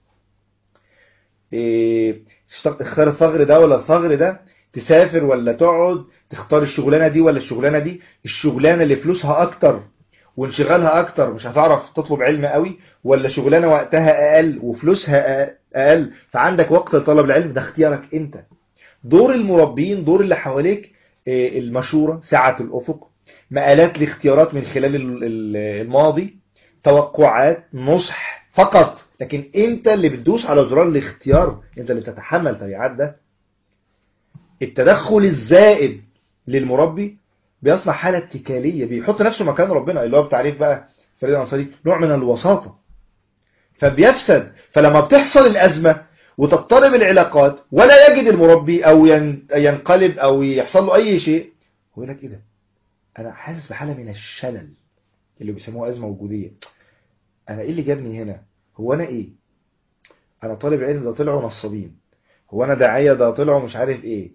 إيه، تختار الثغر ده ولا الثغر ده، تسافر ولا تقعد، تختار الشغلانة دي ولا الشغلانة دي، الشغلانة اللي فلوسها أكتر وانشغالها أكتر مش هتعرف تطلب علم قوي، ولا شغلانة وقتها أقل وفلوسها أقل. اقل، فعندك وقت لطلب العلم، ده اختيارك انت. دور المربين، دور اللي حواليك، المشورة، سعة الافق، مقالات الاختيارات من خلال الماضي، توقعات، نصح فقط. لكن انت اللي بتدوس على زرار الاختيار، انت اللي بتتحمل تبعات ده. التدخل الزائد للمربي بيصنع حالة اتكالية، بيحط نفسه مكان ربنا، اللي هو بتعريف بقى فريد الأنصاري نوع من الوساطة، فبيفسد. فلما بتحصل الأزمة وتضطرب العلاقات ولا يجد المربي أو ينقلب أو يحصل له أي شيء، هو يقول لك إيه ده؟ أنا حاسس بحالة من الشلل اللي بيسموها أزمة وجودية. أنا إيه اللي جابني هنا؟ هو أنا إيه؟ أنا طالب علم، ده طلعوا نصابين. هو أنا داعية، ده طلعوا مش عارف إيه.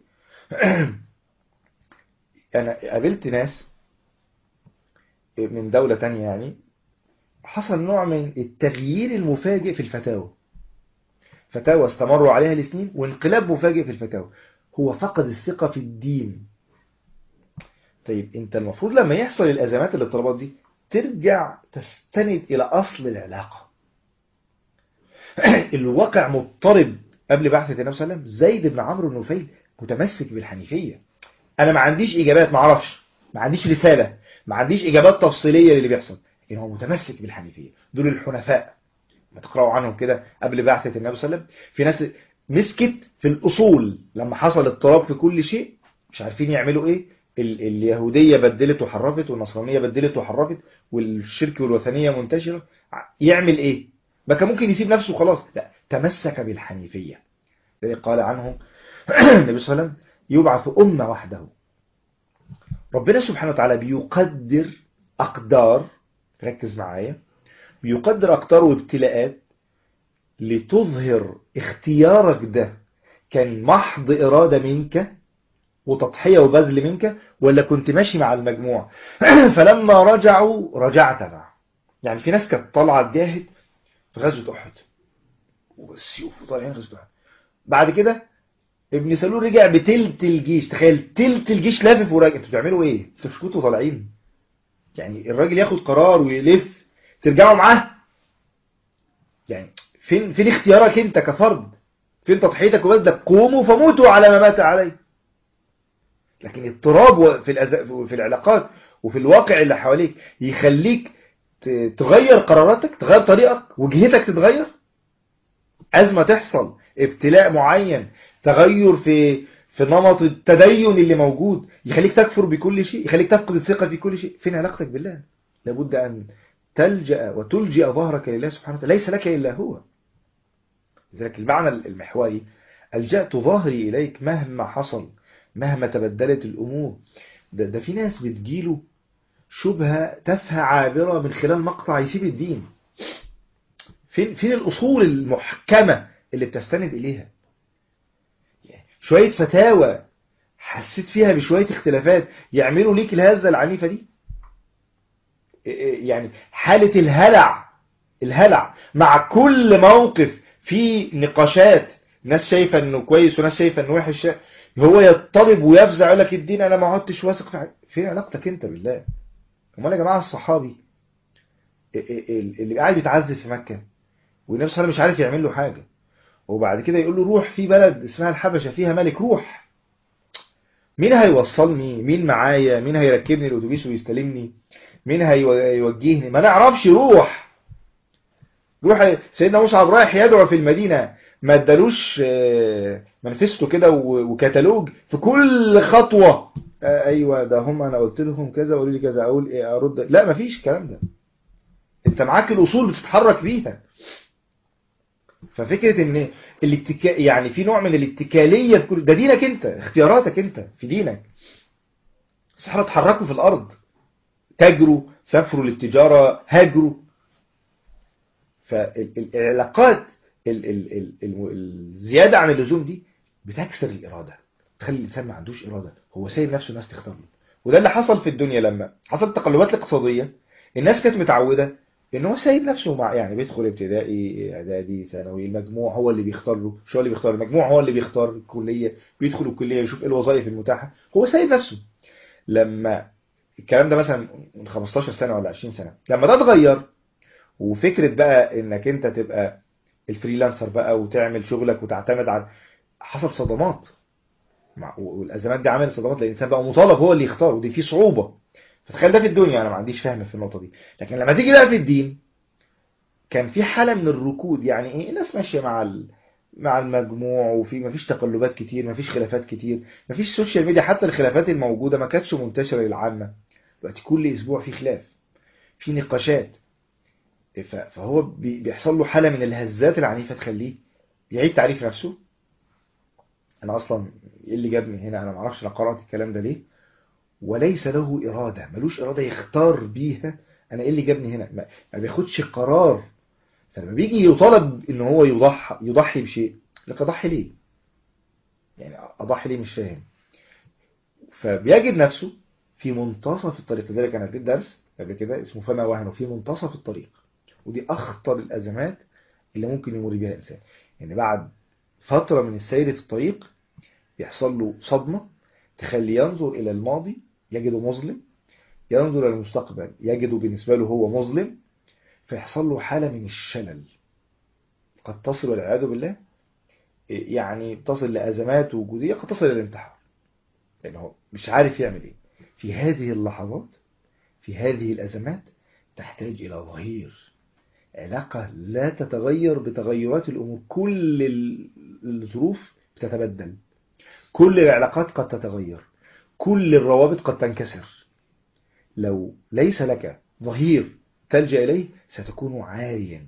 أنا قابلت ناس من دولة تانية يعني، حصل نوع من التغيير المفاجئ في الفتاوى. فتاوى استمروا عليها لسنين وانقلاب مفاجئ في الفتاوى. هو فقد الثقة في الدين. طيب انت المفروض لما يحصل الازمات الاضطرابات دي ترجع تستند الى اصل العلاقة. الواقع مضطرب. قبل بعثة النبي صلى الله عليه وسلم زيد بن عمرو بن نفيل متمسك بالحنيفية. انا ما عنديش اجابات، ما اعرفش، ما عنديش رسالة، ما عنديش اجابات تفصيلية للي بيحصل، لكن هو متمسك بالحنيفية. دول الحنفاء، ما تقرأوا عنهم كده قبل بعثة النبي صلى الله عليه وسلم. في ناس مسكت في الأصول لما حصل اضطراب في كل شيء، مش عارفين يعملوا ايه. ال اليهودية بدلت وحرفت، والنصرانية بدلت وحرفت، والشرك والوثنية منتشرة. يعمل ايه؟ ما كان ممكن يسيب نفسه خلاص، لا، تمسك بالحنيفية. الذي قال عنه النبي صلى الله عليه وسلم يبعث أمة وحده. ربنا سبحانه وتعالى بيقدر أقدار، ركز معايا، بيقدر أقدار وابتلاءات لتظهر اختيارك ده كان محض إرادة منك وتضحية وبذل منك، ولا كنت ماشي مع المجموع. فلما رجعوا رجعت معه. يعني في ناس كانت طالعة تجاهد في غزوة أحد والسيوف طالعين غزوة أحد، بعد كده ابن سلول رجع بتلت الجيش. تخيل تلت الجيش لافف وراجع. انتوا بتعملوا ايه؟ انتوا مش كنتوا طالعين؟ يعني الراجل ياخد قرار ويلف ترجعوا معاه؟ يعني فين فين اختيارك انت كفرد؟ فين تضحيتك وبذلك؟ قوموا فموتوا على ما مات عليه. لكن اضطراب في الأز... في العلاقات وفي الواقع اللي حواليك يخليك تغير قراراتك، تغير طريقك، وجهتك تتغير. أزمة تحصل، ابتلاء معين، تغير في في نمط التدين اللي موجود، يخليك تكفر بكل شيء، يخليك تفقد الثقة في كل شيء. فين علاقتك بالله؟ لابد أن تلجأ وتلجئ ظهرك لله سبحانه وتعالى، ليس لك إلا هو. لذلك المعنى المحوري: ألجأت ظهري إليك مهما حصل، مهما تبدلت الأمور. ده, ده في ناس بتجيله شبهة تافهة عابرة من خلال مقطع يسيب الدين. فين, فين الأصول المحكمة اللي بتستند إليها؟ شوية فتاوى حسيت فيها بشوية اختلافات يعملوا ليك الهزة العنيفة دي. يعني حالة الهلع، الهلع مع كل موقف في نقاشات، ناس شايفة انه كويس وناس شايفة انه وحش، هو يضطرب ويفزع يقول لك الدين انا ما عدتش واثق في حاجة. فين علاقتك انت بالله؟ امال يا جماعة الصحابي اللي قاعد بيتعذب في مكة والنبي صلى الله عليه وسلم مش عارف يعمل له حاجة، وبعد كده يقول له روح في بلد اسمها الحبشة فيها ملك، روح. مين هيوصلني؟ مين معايا؟ مين هيركبني الاتوبيس ويستلمني؟ مين هيوجهني؟ ما نعرفش. روح روح. سيدنا مصعب رايح يدعو في المدينة، ما ادالوش منفسته كده وكتالوج في كل خطوة. آه ايوه ده هم انا قلت لهم كذا وقالوا لي كذا، اقول ايه ارد؟ لا، مفيش الكلام ده. انت معاك الاصول بتتحرك بيها. ففكرة ان الاتكا... يعني في نوع من الاتكالية بكل ده دينك انت، اختياراتك انت في دينك. الصحابة اتحركوا في الارض، تاجروا، سافروا للتجارة، هاجروا. فالعلاقات الزيادة عن اللزوم دي بتكسر الإرادة، تخلي الإنسان ما عندوش إرادة، هو سايب نفسه الناس تختار له. وده اللي حصل في الدنيا لما حصلت التقلبات الاقتصادية. الناس كانت متعودة ان هو سايب نفسه مع، يعني بيدخل ابتدائي اعدادي ثانوي، المجموع هو اللي بيختار له، مش هو اللي بيختار المجموع، هو اللي بيختار الكلية، بيدخل الكلية يشوف ايه الوظائف المتاحة، هو سايب نفسه. لما الكلام ده مثلا من خمستاشر سنة ولا عشرين سنة، لما ده اتغير وفكرة بقى انك انت تبقى الفريلانسر بقى وتعمل شغلك وتعتمد على، حصل صدمات، والازمات دي عملت صدمات لان الانسان بقى مطالب هو اللي يختار، ودي فيه صعوبة. فتخيل ده في الدنيا، انا ما عنديش فهم في النقطة دي. لكن لما تيجي بقى في الدين، كان في حالة من الركود. يعني ايه؟ الناس ماشية مع ال... مع المجموع، وفي مفيش تقلبات كتير، مفيش خلافات كتير، مفيش سوشيال ميديا. حتى الخلافات الموجودة ما كانتش منتشرة للعامة. دلوقتي كل اسبوع في خلاف، في نقاشات. ف- فهو بي- بيحصل له حالة من الهزات العنيفة تخليه يعيد تعريف نفسه. انا اصلا ايه اللي جابني هنا؟ انا معرفش انا قرأت الكلام ده ليه. وليس له إرادة، ملوش إرادة يختار بيها انا ايه اللي جابني هنا. ما, ما بياخدش قرار. فلما بيجي يطالب ان هو يضحي يضحي بشيء، لك اضحي ليه؟ يعني اضحي ليه؟ مش فاهم. فبيجد نفسه في منتصف الطريق. لذلك انا اديت درس قبل كده اسمه فما وهنوا في منتصف الطريق. ودي اخطر الازمات اللي ممكن يمر بها الانسان. يعني بعد فترة من السير في الطريق يحصل له صدمة تخليه ينظر إلى الماضي يجده مظلم، ينظر إلى المستقبل يجده بالنسبة له هو مظلم. فيحصل له حالة من الشلل قد تصل والعياذ بالله، يعني تصل لأزمات وجودية، قد تصل إلى الانتحار. لأنه هو مش عارف يعمل إيه. في هذه اللحظات، في هذه الأزمات، تحتاج إلى ظهير. علاقة لا تتغير بتغيرات الأمور. كل الظروف بتتبدل، كل العلاقات قد تتغير، كل الروابط قد تنكسر. لو ليس لك ظهير تلجأ إليه ستكون عاريا.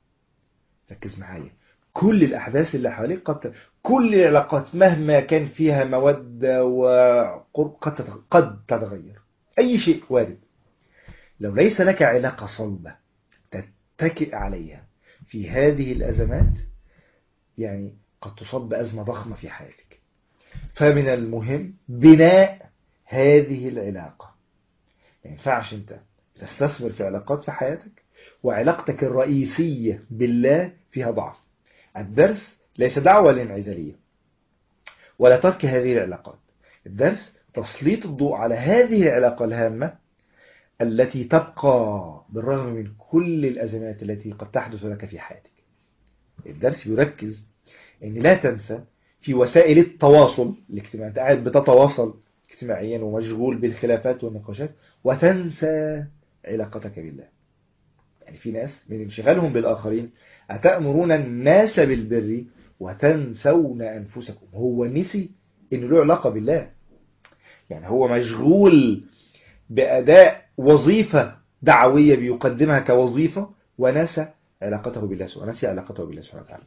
ركز معايا. كل الأحداث اللي حواليك قد ت... كل العلاقات مهما كان فيها مودة وقرب قد تت... قد تتغير. أي شيء وارد. لو ليس لك علاقة صلبة تتكئ عليها في هذه الأزمات، يعني قد تصاب بأزمة ضخمة في حياتك. فمن المهم بناء هذه العلاقة. ما ينفعش انت تستثمر في علاقات في حياتك وعلاقتك الرئيسية بالله فيها ضعف. الدرس ليس دعوة للانعزالية ولا ترك هذه العلاقات. الدرس تسليط الضوء على هذه العلاقة الهامة التي تبقى بالرغم من كل الأزمات التي قد تحدث لك في حياتك. الدرس يركز ان لا تنسى في وسائل التواصل الاجتماعي. انت قاعد بتتواصل اجتماعيا ومشغول بالخلافات والنقاشات وتنسى علاقتك بالله. يعني في ناس من انشغالهم بالآخرين أتأمرون الناس بالبر وتنسون أنفسكم. هو نسي إنه له علاقة بالله. يعني هو مشغول بأداء وظيفة دعوية بيقدمها كوظيفة ونسى علاقته بالله سبحانه ونسي علاقته بالله سبحانه وتعالى.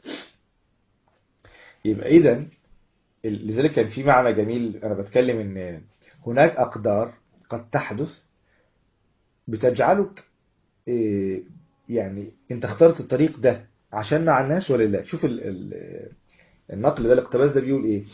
يبقى إذن لذلك كان في معنى جميل أنا بتكلم إن هناك أقدار قد تحدث بتجعلك يعني أنت اخترت الطريق ده عشان مع الناس ولا لا. شوف ال ال النقل ده الاقتباس ده بيقول إيه: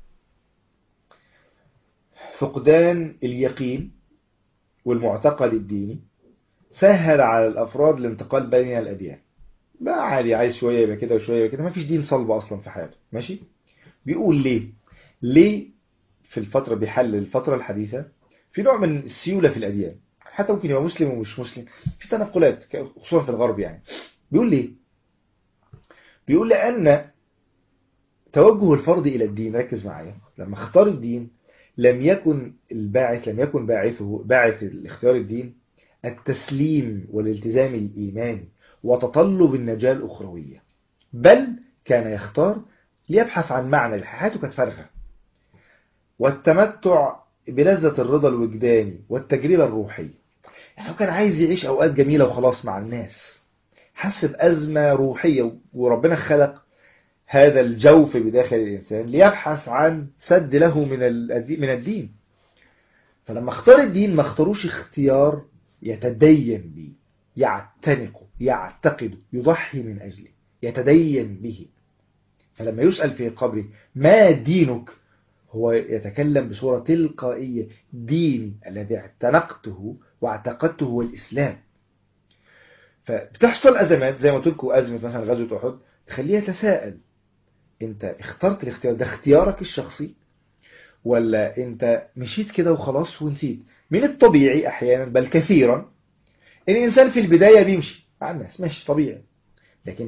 فقدان اليقين والمعتقد الديني سهل على الأفراد الانتقال بين الأديان. بقى عادي عايز شوية يبقى كده وشوية يبقى كده، ما فيش دين صلب أصلا في حياته. ماشي. بيقول ليه ليه في الفترة بيحل الفترة الحديثة في نوع من السيولة في الأديان، حتى ممكن يبقى مسلم ومش مسلم، في تنقلات خصوصا في الغرب. يعني بيقول ليه بيقول لأن توجه الفرد إلى الدين، ركز معايا، لما اختار الدين لم يكن الباعث لم يكن باعثه باعث الاختيار الدين التسليم والالتزام الإيماني وتطلب النجاة الأخروية، بل كان يختار ليبحث عن معنى. حياته كانت فارغة، والتمتع بلذة الرضا الوجداني والتجربة الروحية. يعني هو كان عايز يعيش أوقات جميلة وخلاص مع الناس، حس بأزمة روحية، وربنا خلق هذا الجوف بداخل الإنسان ليبحث عن سد له من من الدين. فلما اختار الدين ما اختاروش اختيار يتدين به، يعتنقه، يعتقد، يضحي من أجله، يتدين به. فلما يسأل في قبره ما دينك، هو يتكلم بصورة تلقائية: ديني الذي اعتنقته واعتقدته هو الإسلام. فبتحصل أزمات زي ما قلت لكم، أزمة مثلا غزوة أحد تخليه يتساءل: انت اخترت الاختيار ده اختيارك الشخصي، ولا انت مشيت كده وخلاص ونسيت؟ من الطبيعي احيانا بل كثيرا ان الانسان في البداية بيمشي مع الناس ماشي طبيعي، لكن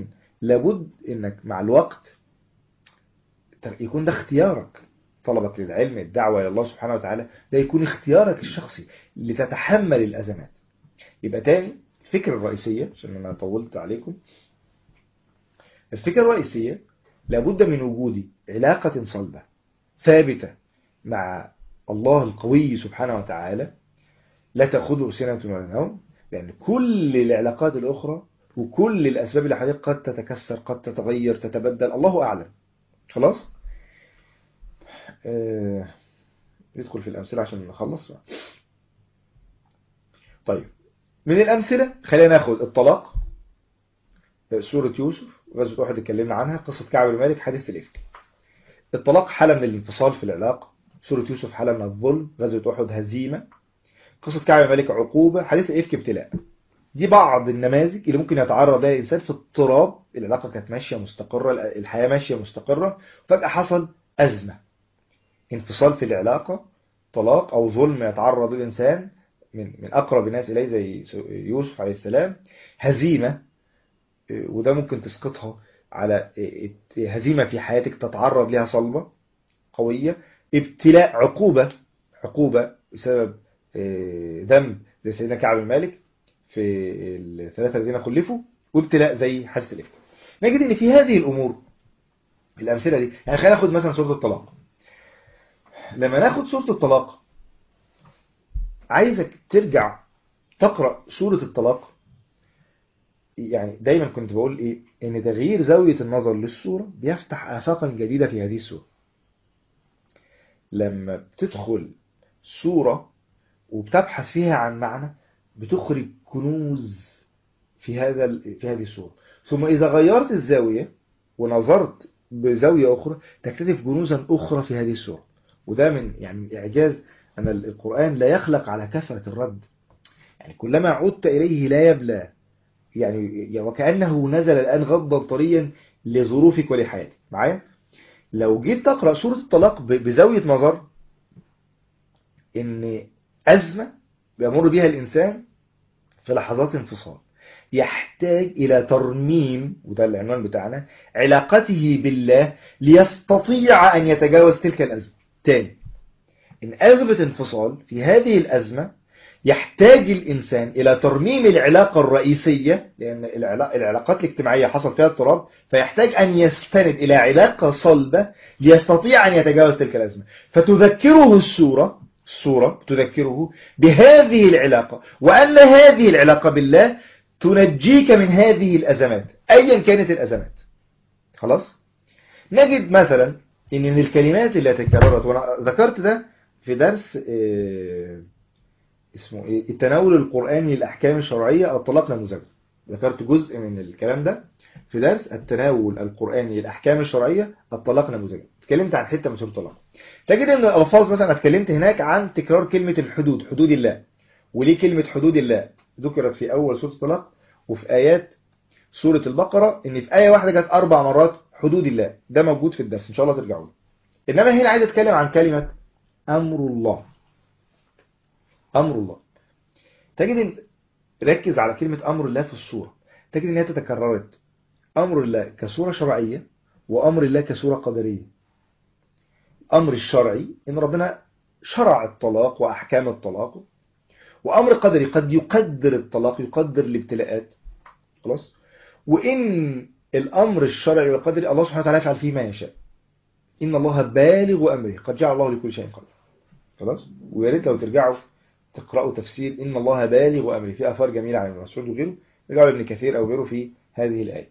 لابد انك مع الوقت يكون ده اختيارك، طلبك للعلم، الدعوة إلى الله سبحانه وتعالى، ده يكون اختيارك الشخصي لتتحمل الأزمات. يبقى تاني الفكرة الرئيسية، عشان أنا طولت عليكم، الفكرة الرئيسية لابد من وجود علاقة صلبة ثابتة مع الله القوي سبحانه وتعالى لا تأخذه سنة ولا نوم، لأن كل العلاقات الأخرى وكل الأسباب اللي حواليك قد تتكسر، قد تتغير، تتبدل، الله أعلم. خلاص آه... ندخل في الأمثلة عشان نخلص. طيب من الأمثلة خلينا ناخد الطلاق، سورة يوسف، غزوة أحد اتكلمنا عنها، قصة كعب بن مالك، حديث الإفك. الطلاق حالة من الانفصال في العلاقة، سورة يوسف حالة من الظلم، غزوة أحد هزيمة، قصة كعب بن مالك عقوبة، حديث الإفك ابتلاء. دي بعض النماذج اللي ممكن يتعرض لها الإنسان في اضطراب، العلاقة كانت ماشية مستقرة، الحياة ماشية مستقرة، فجأة حصل أزمة، انفصال في العلاقة، طلاق أو ظلم يتعرض الإنسان من من أقرب الناس إليه زي يوسف عليه السلام، هزيمة، وده ممكن تسقطها على هزيمة في حياتك تتعرض لها صلبة قوية، ابتلاء، عقوبة، عقوبة بسبب ذنب زي سيدنا كعب بن مالك في الثلاثة الذين خلفوا، وابتلاء زي حادثة الإفك. نجد ان في هذه الأمور الأمثلة دي، يعني خلينا ناخد مثلا سورة الطلاق. لما ناخد سورة الطلاق عايزك ترجع تقرأ سورة الطلاق. يعني دايما كنت بقول ايه، ان تغيير زاوية النظر للسورة بيفتح آفاقا جديدة في هذه السورة. لما بتدخل سورة وبتبحث فيها عن معنى بتخرج كنوز في هذا في هذه السورة، ثم إذا غيرت الزاوية ونظرت بزاوية أخرى تكتشف كنوزا أخرى في هذه السورة. وده من يعني إعجاز أن القرآن لا يخلق على كثرة الرد، يعني كلما عدت إليه لا يبلى، يعني وكأنه نزل الآن غضا طريا لظروفك ولحياتك. معايا؟ لو جيت تقرأ سورة الطلاق بزاوية نظر إن أزمة بيمر بها الإنسان في لحظات انفصال، يحتاج إلى ترميم، وده العنوان بتاعنا، علاقته بالله ليستطيع أن يتجاوز تلك الأزمة. تاني، إن أزمة انفصال، في هذه الأزمة يحتاج الإنسان إلى ترميم العلاقة الرئيسية، لأن العلاقات الاجتماعية حصل فيها اضطراب، فيحتاج أن يستند إلى علاقة صلبة ليستطيع أن يتجاوز تلك الأزمة. فتذكره السورة السورة تذكره بهذه العلاقة، وأن هذه العلاقة بالله تنجيك من هذه الأزمات أيا كانت الأزمات. خلاص؟ نجد مثلا إن من الكلمات اللي تكررت، وأنا ذكرت ده في درس إيه اسمه إيه؟ التناول القرآني للأحكام الشرعية، الطلاق نموذج. ذكرت جزء من الكلام ده في درس التناول القرآني للأحكام الشرعية، الطلاق نموذج. اتكلمت عن حتة من سورة الطلاق. تجد ان الألفاظ مثلا اتكلمت هناك عن تكرار كلمة الحدود، حدود الله. وليه كلمة حدود الله ذكرت في أول سورة الطلاق، وفي آيات سورة البقرة ان في آية واحدة جت أربع مرات حدود الله. ده موجود في الدرس إن شاء الله ترجعوا له. إنما هنا عايز أتكلم عن كلمة أمر الله. أمر الله، تجد ان ركز على كلمة أمر الله في السورة، تجد انها تتكررت. أمر الله كسورة شرعية، وأمر الله كسورة قدرية. أمر الشرعي إن ربنا شرع الطلاق وأحكام الطلاق، وأمر قدري قد يقدر الطلاق، يقدر الابتلاءات. خلاص؟ وإن الأمر الشرعي والقدري الله سبحانه وتعالى يفعل فيه ما يشاء. إن الله بالغ أمره قد جعل الله لكل شيء قدر. خلاص؟ ويا ريت لو ترجعوا تقرأوا تفسير إن الله بالغ أمره، في آثار جميلة عن ابن مسعود وغيره، رجعوا ابن كثير أو غيره في هذه الآية.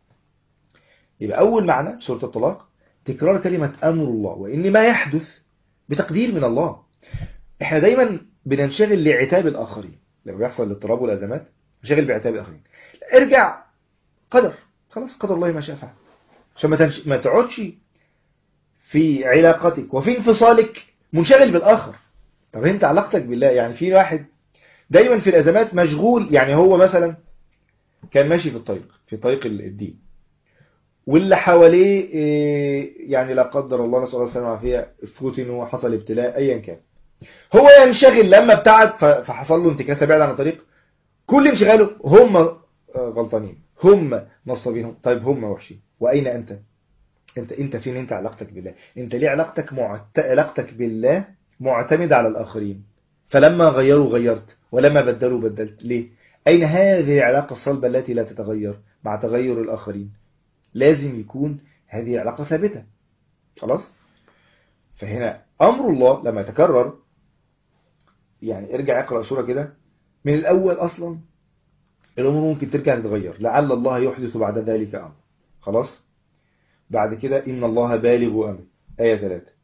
يبقى أول معنى سورة الطلاق تكرار كلمة أمر الله، وإن ما يحدث بتقدير من الله. إحنا دايما بننشغل لعتاب الآخرين لما بيحصل الاضطراب والأزمات، نشغل بعتاب الآخرين. ارجع، قدر، خلاص قدر الله ما شاء فعل، عشان ما, تنش... ما تقعدش في علاقتك وفي انفصالك منشغل بالآخر. طب انت علاقتك بالله، يعني في واحد دايما في الأزمات مشغول، يعني هو مثلا كان ماشي في الطريق في طريق الدين، واللي حواليه يعني لا قدر الله نسأل الله السلامة والعافية فتنوا وحصل ابتلاء أيا كان، هو ينشغل لما ابتعد فحصل له انتكاسة بعد عن الطريق. كل انشغاله هم غلطانين، هم نصابين. طيب هم وحشين، وأين أنت؟ أنت أنت فين؟ أنت علاقتك بالله، أنت ليه علاقتك معت... علاقتك بالله معتمدة على الآخرين؟ فلما غيروا غيرت، ولما بدلوا بدلت. ليه؟ أين هذه العلاقة الصلبة التي لا تتغير مع تغير الآخرين؟ لازم يكون هذه علاقة ثابتة. خلاص؟ فهنا أمر الله لما يتكرر، يعني ارجع اقرأ سورة كده من الأول أصلا، الأمور ممكن ترجع تتغير. لعل الله يحدث بعد ذلك أمر. خلاص؟ بعد كده إن الله بالغ أمر، آية ثلاثة.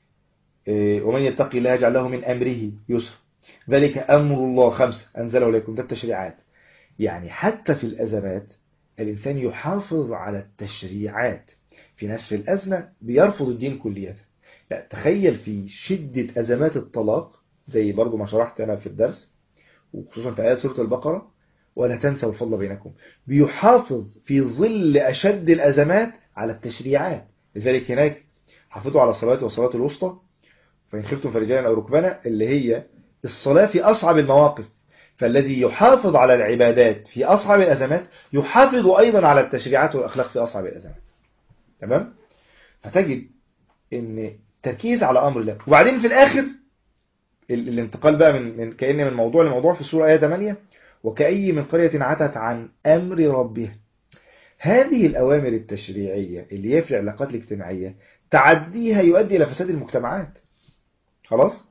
ومن يتقي الله يجعل له من أمره يسر، ذلك أمر الله. خمسة أنزله إليكم. ده التشريعات. يعني حتى في الأزمات الإنسان يحافظ على التشريعات. في ناس في الأزمة بيرفض الدين كليا. لا، تخيل في شدة أزمات الطلاق، زي برضو ما شرحت أنا في الدرس، وخصوصا في آيات سورة البقرة، ولا تنسوا الفضل بينكم، بيحافظ في ظل أشد الأزمات على التشريعات. لذلك هناك حافظوا على الصلاة والصلاة الوسطى، فإن خفتم فرجالا أو ركبانا، اللي هي الصلاة في أصعب المواقف. فالذي يحافظ على العبادات في أصعب الأزمات يحافظ أيضا على التشريعات والأخلاق في أصعب الأزمات. تمام؟ فتجد ان تركيز على أمر الله. وبعدين في الآخر الانتقال بقى من, من كأن من موضوع لموضوع في السورة آية ثمانية، وكأي من قرية عتت عن أمر ربها. هذه الأوامر التشريعية اللي هي في العلاقات الاجتماعية تعديها يؤدي إلى فساد المجتمعات. خلاص؟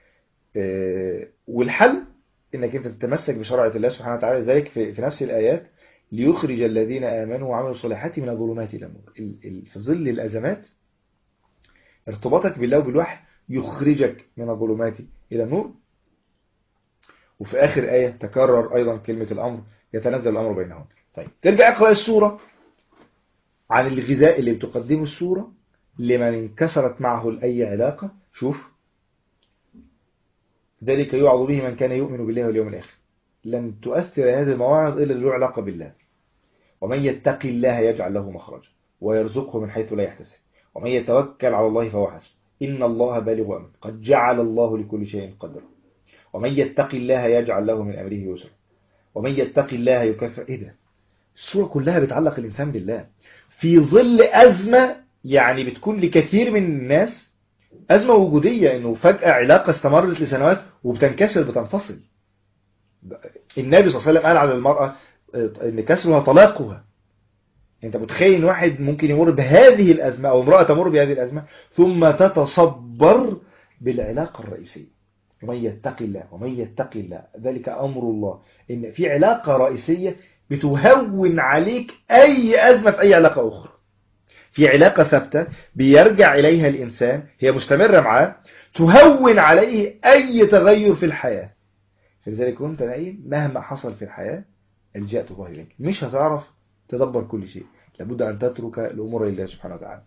اه والحل انك انت تتمسك بشرعة الله سبحانه وتعالى. ذلك في, في نفس الآيات ليخرج الذين آمنوا وعملوا الصالحات من الظلمات إلى النور. في ظل الأزمات ارتباطك بالله وبالوحي يخرجك من الظلمات إلى النور. وفي آخر آية تكرر أيضا كلمة الأمر، يتنزل الأمر بينهم. طيب ترجع اقرأ السورة عن الغذاء اللي بتقدمه السورة لمن انكسرت معه أي علاقة. شوف، ذلك يوعظ به من كان يؤمن بالله واليوم الآخر. لن تؤثر هذه المواعظ إلا له علاقة بالله. ومن يتقي الله يجعل له مخرجا ويرزقه من حيث لا يحتسب ومن يتوكل على الله فهو حسبه إن الله بالغ أمره قد جعل الله لكل شيء قدرا ومن يتقي الله يجعل له من أمره يسرا ومن يتقي الله يكفر. إيه ده؟ السورة كلها بتعلق الإنسان بالله في ظل أزمة، يعني بتكون لكثير من الناس أزمة وجودية، إنه فجأة علاقة استمرت لسنوات وبتنكسر بتنفصل. النبي صلى الله عليه وسلم قال على المرأة إن كسرها طلاقها. انت متخيل ان واحد ممكن يمر بهذه الأزمة او امرأة تمر بهذه الأزمة ثم تتصبر بالعلاقة الرئيسية. ومن يتقي الله ومن يتقي الله ذلك أمر الله. ان في علاقة رئيسية بتهون عليك اي أزمة في اي علاقة اخرى. في علاقة ثابتة بيرجع اليها الانسان، هي مستمرة معاه، تهون عليه اي تغير في الحياة. فلذلك كنت نايم مهما حصل في الحياة الجأت الله إليك. مش هتعرف تدبر كل شيء، لابد أن تترك الأمور لله سبحانه وتعالى.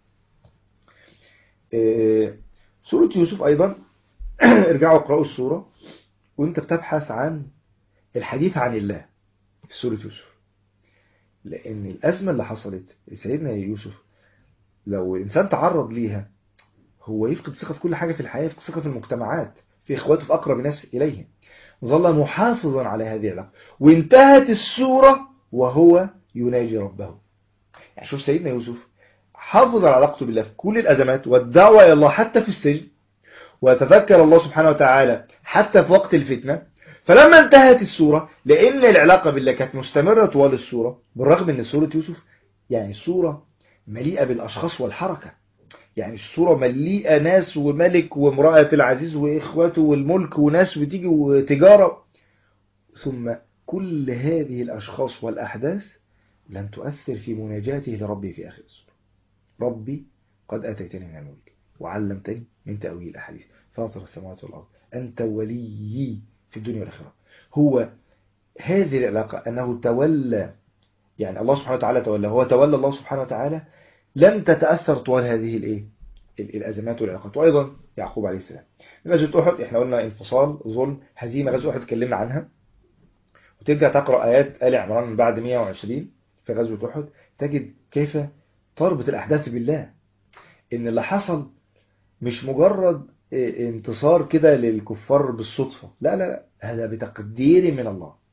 سورة يوسف أيضا ارجعوا اقرأوا السورة وانت بتبحث عن الحديث عن الله في سورة يوسف. لأن الأزمة اللي حصلت لسيدنا يوسف لو الإنسان تعرض ليها هو يفقد ثقة في كل حاجة في الحياة، يفقد ثقة في المجتمعات، في إخواته، في أقرب الناس إليه. ظل محافظا على هذه العلاقة وانتهت السورة وهو يناجي ربه. يعني شوف سيدنا يوسف حافظ على علاقته بالله في كل الأزمات والدعوة إلى الله حتى في السجن، وتذكر الله سبحانه وتعالى حتى في وقت الفتنة. فلما انتهت السورة، لأن العلاقة بالله كانت مستمرة طوال السورة، بالرغم أن سورة يوسف يعني السورة مليئة بالأشخاص والحركة، يعني السورة مليئة ناس وملك وامرأة العزيز وإخوته والملك وناس بتيجي وتجارة، ثم كل هذه الأشخاص والأحداث لن تؤثر في مناجاته لربه في آخر السورة. ربي قد أتيتني من الملك وعلمتني من تأويل الأحاديث فاطر السماوات والأرض أنت وليي في الدنيا والآخرة. هو هذه العلاقة أنه تولى، يعني الله سبحانه وتعالى تولى، هو تولى الله سبحانه وتعالى، لم تتأثر طوال هذه الإيه الأزمات والعلاقات. وأيضا يعقوب عليه السلام. غزوة أحد احنا قلنا انفصال، ظلم، هزيمة. غزوة أحد اتكلمنا عنها، وترجع تقرأ آيات آل عمران من بعد مئة وعشرين في غزوة أحد تجد كيف تربط الأحداث بالله. إن اللي حصل مش مجرد انتصار كده للكفار بالصدفة، لا لا لا، هذا بتقدير من الله.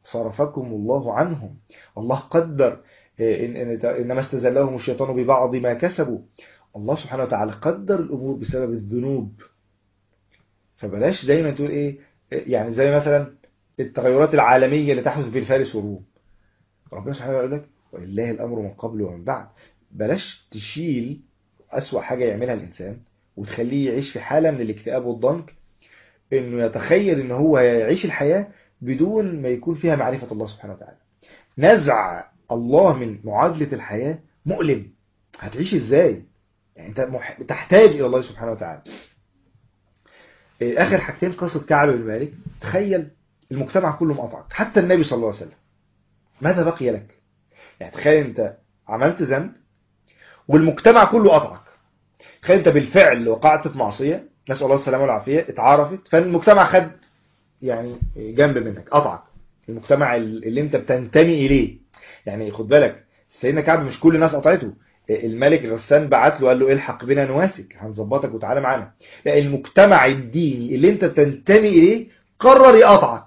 صرفكم الله عنهم. الله قدر إن إن إنما استزلهم الشيطان ببعض ما كسبوا. الله سبحانه وتعالى قدر الأمور بسبب الذنوب. فبلاش دايما تقول إيه، يعني زي مثلا التغيرات العالمية اللي تحدث في فارس والروم، ربنا سبحانه وتعالى يقول لك ولله الأمر من قبل ومن بعد. بلاش تشيل أسوأ حاجة يعملها الإنسان وتخليه يعيش في حالة من الاكتئاب والضنك، إنه يتخيل إنه هو يعيش الحياة بدون ما يكون فيها معرفة الله سبحانه وتعالى. نزع الله من معادلة الحياة مؤلم. هتعيش إزاي؟ يعني أنت مح... تحتاج إلى الله سبحانه وتعالى. آخر حاجتين قصة كعب بن مالك. تخيل المجتمع كله مقطعك، حتى النبي صلى الله عليه وسلم. ماذا بقي لك؟ يعني تخيل أنت عملت ذنب والمجتمع كله قطعك. تخيل أنت بالفعل وقعت في معصية، نسأل الله السلامة والعافية، اتعرفت، فالمجتمع خد يعني جنب منك، قطعك. المجتمع اللي انت بتنتمي إليه. يعني خد بالك سيدنا كعب مش كل الناس قطعته. الملك غسان بعت له قال له الحق بنا نواسك، هنظبطك وتعالى معانا. لا، المجتمع الديني اللي انت بتنتمي إليه قرر يقطعك.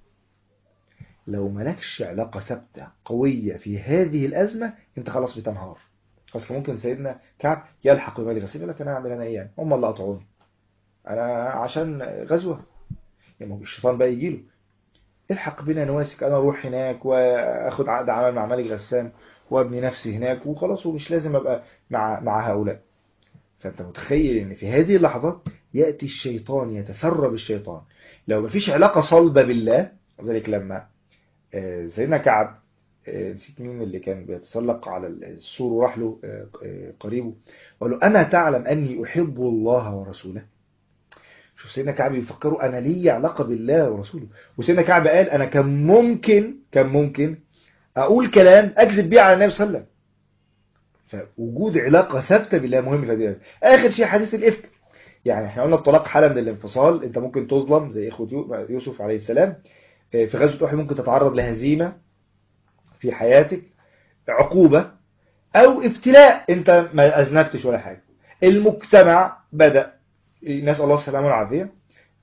لو مالكش علاقة ثابتة قوية في هذه الأزمة انت خلاص بتنهار. خلاص ممكن سيدنا كعب يلحق بملك غسان، يقول لك انا اعمل انا ايه يعني، هم اللي قطعوني انا عشان غزوة. يعني الشيطان بقى يجيله الحق بنا نواسك، انا اروح هناك واخد عقد عمل مع ملك غسان وابني نفسي هناك وخلاص، ومش لازم ابقى مع مع هؤلاء. فانت متخيل ان في هذه اللحظات ياتي الشيطان، يتسرب الشيطان. لو مفيش علاقه صلبه بالله، ذلك لما سيدنا كعب، نسيت مين اللي كان بيتسلق على السور وراح له قريبه وقال له اما تعلم اني احب الله ورسوله. شوف سيدنا كعب يفكروا انا لي علاقه بالله ورسوله. وسيدنا كعب قال انا كان ممكن كان ممكن اقول كلام اكذب بيه على النبي صلى الله عليه وسلم. فوجود علاقه ثابته بالله مهم في هذه. اخر شيء حديث الافك. يعني احنا قلنا الطلاق حاله من الانفصال، انت ممكن تظلم زي اخوه يوسف عليه السلام في غزوه احد، ممكن تتعرض لهزيمه في حياتك، عقوبه او ابتلاء، انت ما اذنبتش ولا حاجه. المجتمع بدا، نسال الله السلامه والعافيه،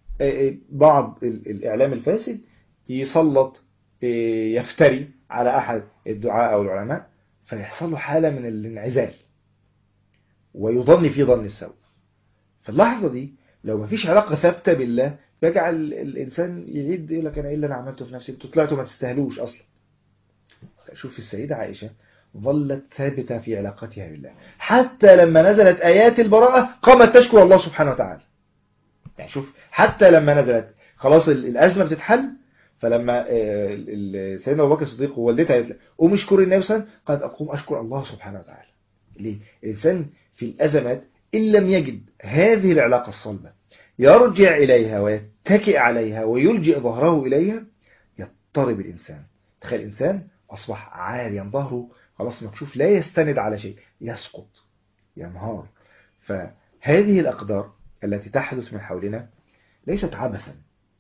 بعض الإعلام الفاسد يسلط يفتري على أحد الدعاء أو العلماء، فيحصل له حالة من الانعزال ويظن في ظن السوء. في اللحظة دي لو ما فيش علاقة ثابتة بالله يجعل الإنسان يعيد يقول لك أنا إيه اللي أنا عملته في نفسي، انتوا طلعتوا ما تستاهلوش أصلا. شوف السيدة عائشة ظلت ثابتة في علاقتها بالله حتى لما نزلت آيات البراءة قامت تشكر الله سبحانه وتعالى. يعني شوف حتى لما نزلت خلاص الأزمة بتتحل، فلما سيدنا أبو بكر الصديق ووالدتها قالت له قوم اشكر النبي صلى الله عليه وسلم، قالت أقوم أشكر الله سبحانه وتعالى. ليه؟ الإنسان في الأزمات إن لم يجد هذه العلاقة الصلبة يرجع إليها ويتكئ عليها ويلجئ ظهره إليها يضطرب الإنسان. تخيل إنسان أصبح عاريا ظهره خلاص مكشوف لا يستند على شيء، يسقط ينهار. فهذه الأقدار التي تحدث من حولنا ليست عبثا.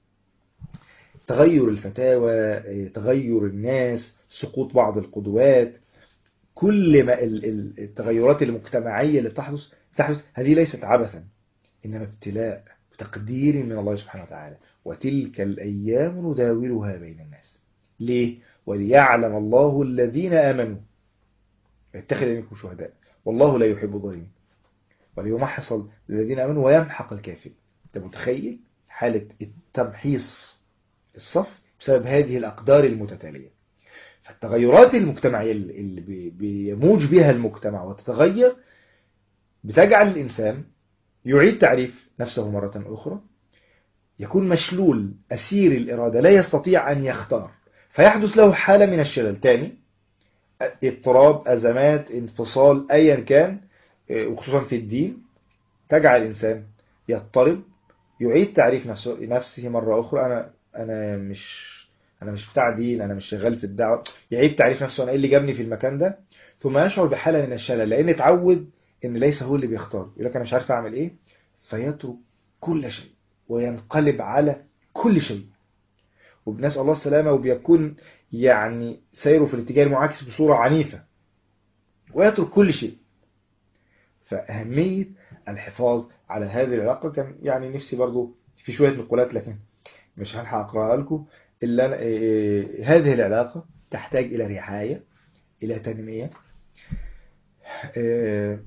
تغير الفتاوى، تغير الناس، سقوط بعض القدوات، كل ما التغيرات المجتمعية اللي بتحدث تحدث هذه ليست عبثا، إنما ابتلاء بتقدير من الله سبحانه وتعالى. وتلك الأيام نداولها بين الناس. ليه؟ وليعلم الله الذين آمنوا يتخذ منكم شهداء والله لا يحب الظالمين وليمحص الذين آمنوا ويمحق الكافرين. أنت متخيل حالة التمحيص الصف بسبب هذه الأقدار المتتالية. فالتغيرات المجتمعية اللي بيموج بها المجتمع وتتغير بتجعل الإنسان يعيد تعريف نفسه مرة أخرى، يكون مشلول أسير الإرادة لا يستطيع أن يختار، فيحدث له حالة من الشلل تاني، اضطراب، أزمات، انفصال، أيا كان، وخصوصا في الدين، تجعل الإنسان يضطرب، يعيد تعريف نفسه نفسه مرة أخرى. أنا أنا مش أنا مش بتاع دين، أنا مش شغال في الدعوة. يعيد تعريف نفسه، أنا إيه اللي جابني في المكان ده؟ ثم يشعر بحالة من الشلل لأن اتعود إن ليس هو اللي بيختار. يقول لك أنا مش عارف أعمل إيه، فيترك كل شيء وينقلب على كل شيء، وبنسأل الله السلامة، وبيكون يعني سيره في الاتجاه المعاكس بصورة عنيفة ويترك كل شيء. فأهمية الحفاظ على هذه العلاقة كان يعني نفسي برضو في شوية نقولات لكن مش هلحق أقرأها لكم. اللي أنا إيه هذه العلاقة تحتاج إلى رعاية، إلى تنمية. إيه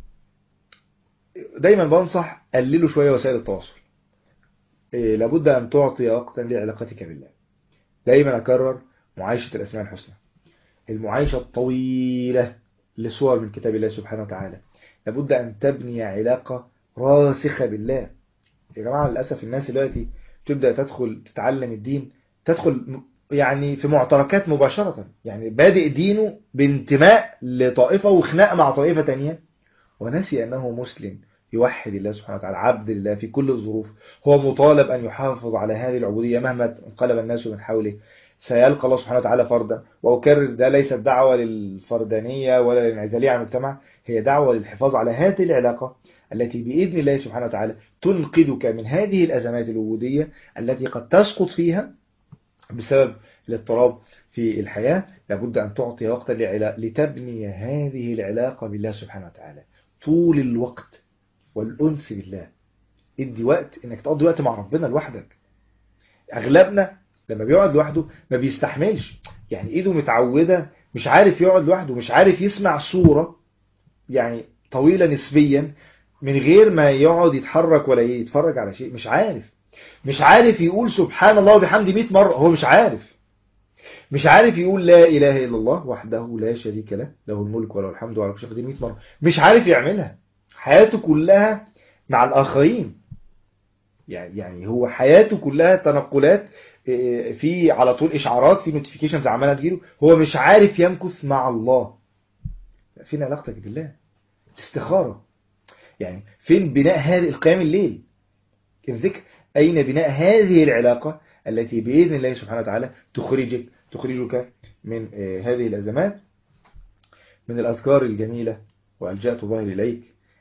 دايما بنصح قللوا شوية وسائل التواصل. إيه لابد أن تعطي وقتا لعلاقتك بالله. دايما أكرر معايشة الأسماء الحسنى، المعايشة الطويلة لصور من كتاب الله سبحانه وتعالى. لابد أن تبني علاقة راسخة بالله. يا جماعة للأسف الناس دلوقتي تبدأ تدخل تتعلم الدين، تدخل يعني في معتركات مباشرة، يعني بادئ دينه بانتماء لطائفة وخناق مع طائفة تانية، ونسي أنه مسلم يوحد الله سبحانه وتعالى، عبد الله في كل الظروف. هو مطالب أن يحافظ على هذه العبودية مهما انقلب الناس من حوله. سيلقى الله سبحانه وتعالى فردا، وأكرر ده ليست دعوة للفردانية ولا للانعزالية عن المجتمع، هي دعوة للحفاظ على هذه العلاقة التي بإذن الله سبحانه وتعالى تنقذك من هذه الأزمات الوجودية التي قد تسقط فيها بسبب الاضطراب في الحياة. لابد أن تعطي وقتا لتبني هذه العلاقة بالله سبحانه وتعالى طول الوقت، والأنس بالله. ادي وقت انك تقضي وقت مع ربنا لوحدك. اغلبنا لما بيقعد لوحده ما بيستحملش، يعني ايده متعودة، مش عارف يقعد لوحده، مش عارف يسمع صورة يعني طويلة نسبيا من غير ما يقعد يتحرك ولا يتفرج على شيء. مش عارف مش عارف يقول سبحان الله وبحمده مئة مرة، هو مش عارف مش عارف يقول لا إله إلا الله وحده لا شريك له، له الملك وله الحمد وعلى كل شيء قدير مئة مرة. مش عارف يعملها. حياته كلها مع الآخرين، يعني يعني هو حياته كلها تنقلات، في على طول إشعارات، في نوتيفيكيشنز عمالة تجيله، هو مش عارف يمكث مع الله. فين علاقتك بالله؟ استخارة. يعني فين بناء هذه القيام الليل؟ الذكر. أين بناء هذه العلاقة التي بإذن الله سبحانه وتعالى تخرجك تخرجك من هذه الأزمات؟ من الأذكار الجميلة وألجأت ظهري إليك،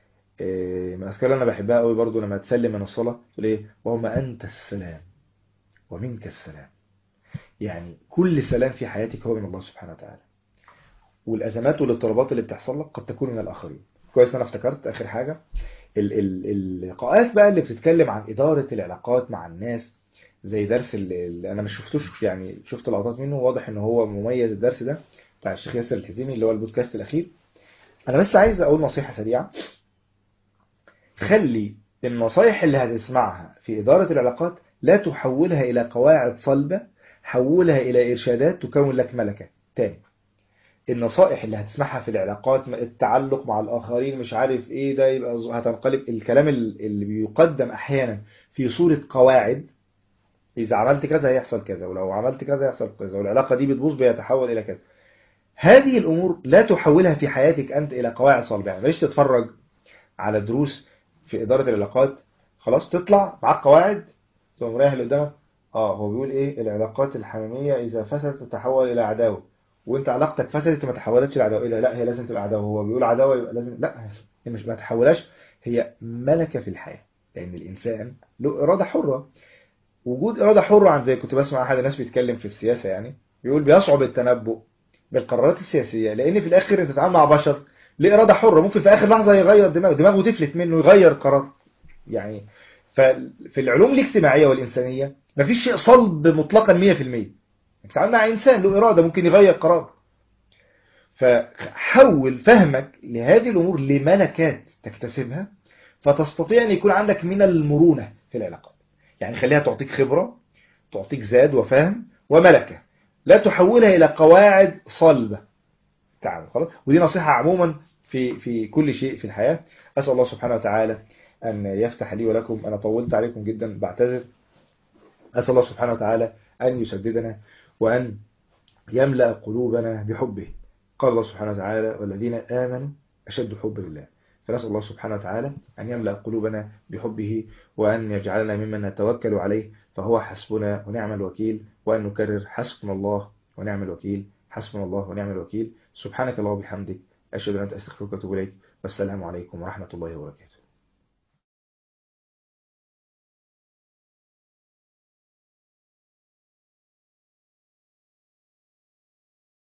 من الأذكار اللي أنا بحبها قوي برضو لما تسلم من الصلاة تقول إيه؟ وهم أنت السلام ومنك السلام. يعني كل سلام في حياتك هو من الله سبحانه وتعالى، والأزمات والاضطرابات اللي بتحصل لك قد تكون من الآخرين. كويس أنا افتكرت آخر حاجة، اللقاءات بقى اللي بتتكلم عن إدارة العلاقات مع الناس، زي درس اللي أنا مش شفتوش، يعني شفت لقطات منه، واضح إن هو مميز الدرس ده بتاع الشيخ ياسر الحزيمي اللي هو البودكاست الأخير. أنا بس عايز أقول نصيحة سريعة، خلي النصايح اللي هتسمعها في إدارة العلاقات لا تحولها إلى قواعد صلبة، حولها إلى إرشادات تكون لك ملكة. تاني، النصائح اللي هتسمعها في العلاقات، التعلق مع الآخرين، مش عارف إيه ده، يبقى هتنقلب الكلام اللي بيقدم أحيانا في صورة قواعد. إذا عملت كذا هيحصل كذا، ولو عملت كذا هيحصل كذا، والعلاقة دي بتبوظ بيتحول إلى كذا. هذه الأمور لا تحولها في حياتك أنت إلى قواعد صلبة. يعني ماليش تتفرج على دروس في إدارة العلاقات خلاص تطلع معاك قواعد تقوم رايح اللي قدامك، اه هو بيقول ايه، العلاقات الحميمية إذا فسدت تتحول إلى عداوة، وانت علاقتك فسدت ما تحولتش لعداوة. إيه لا هي لازم تبقى عداوة، هو بيقول عداوة يبقى لازم، لا هي مش ما تحولهاش، هي ملكة في الحياة. لأن الإنسان له إرادة حرة. وجود إرادة حرة، عن زي كنت بسمع أحد الناس بيتكلم في السياسة، يعني بيقول بيصعب التنبؤ بالقرارات السياسية، لأن في الآخر انت تتعامل مع بشر ليه إرادة حرة، ممكن في آخر لحظة يغير دماغه دماغه تفلت منه يغير قرار. يعني ففي العلوم الاجتماعية والإنسانية مفيش شيء صلب مطلقا مية في المية. بتتعامل مع إنسان له إرادة ممكن يغير قرار. فحول فهمك لهذه الأمور لملكات تكتسبها، فتستطيع أن يكون عندك من المرونة في العلاقات. يعني خليها تعطيك خبرة، تعطيك زاد وفهم وملكة، لا تحولها إلى قواعد صلبة تعامل. خلاص، ودي نصيحة عموما في في كل شيء في الحياة. أسأل الله سبحانه وتعالى أن يفتح لي ولكم. أنا طولت عليكم جدا، بعتذر. أسأل الله سبحانه وتعالى أن يسددنا وأن يملأ قلوبنا بحبه. قال الله سبحانه وتعالى والذين آمنوا أشد حب لله. فنسأل الله سبحانه وتعالى أن يملأ قلوبنا بحبه، وأن يجعلنا ممن نتوكل عليه فهو حسبنا ونعم الوكيل، وأن نكرر حسبنا الله ونعم الوكيل، حسبنا الله ونعم الوكيل. سبحانك الله وبحمدك، أشهد أن لا إله إلا أنت، أستغفرك وأتوب إليك. والسلام عليكم ورحمة الله وبركاته.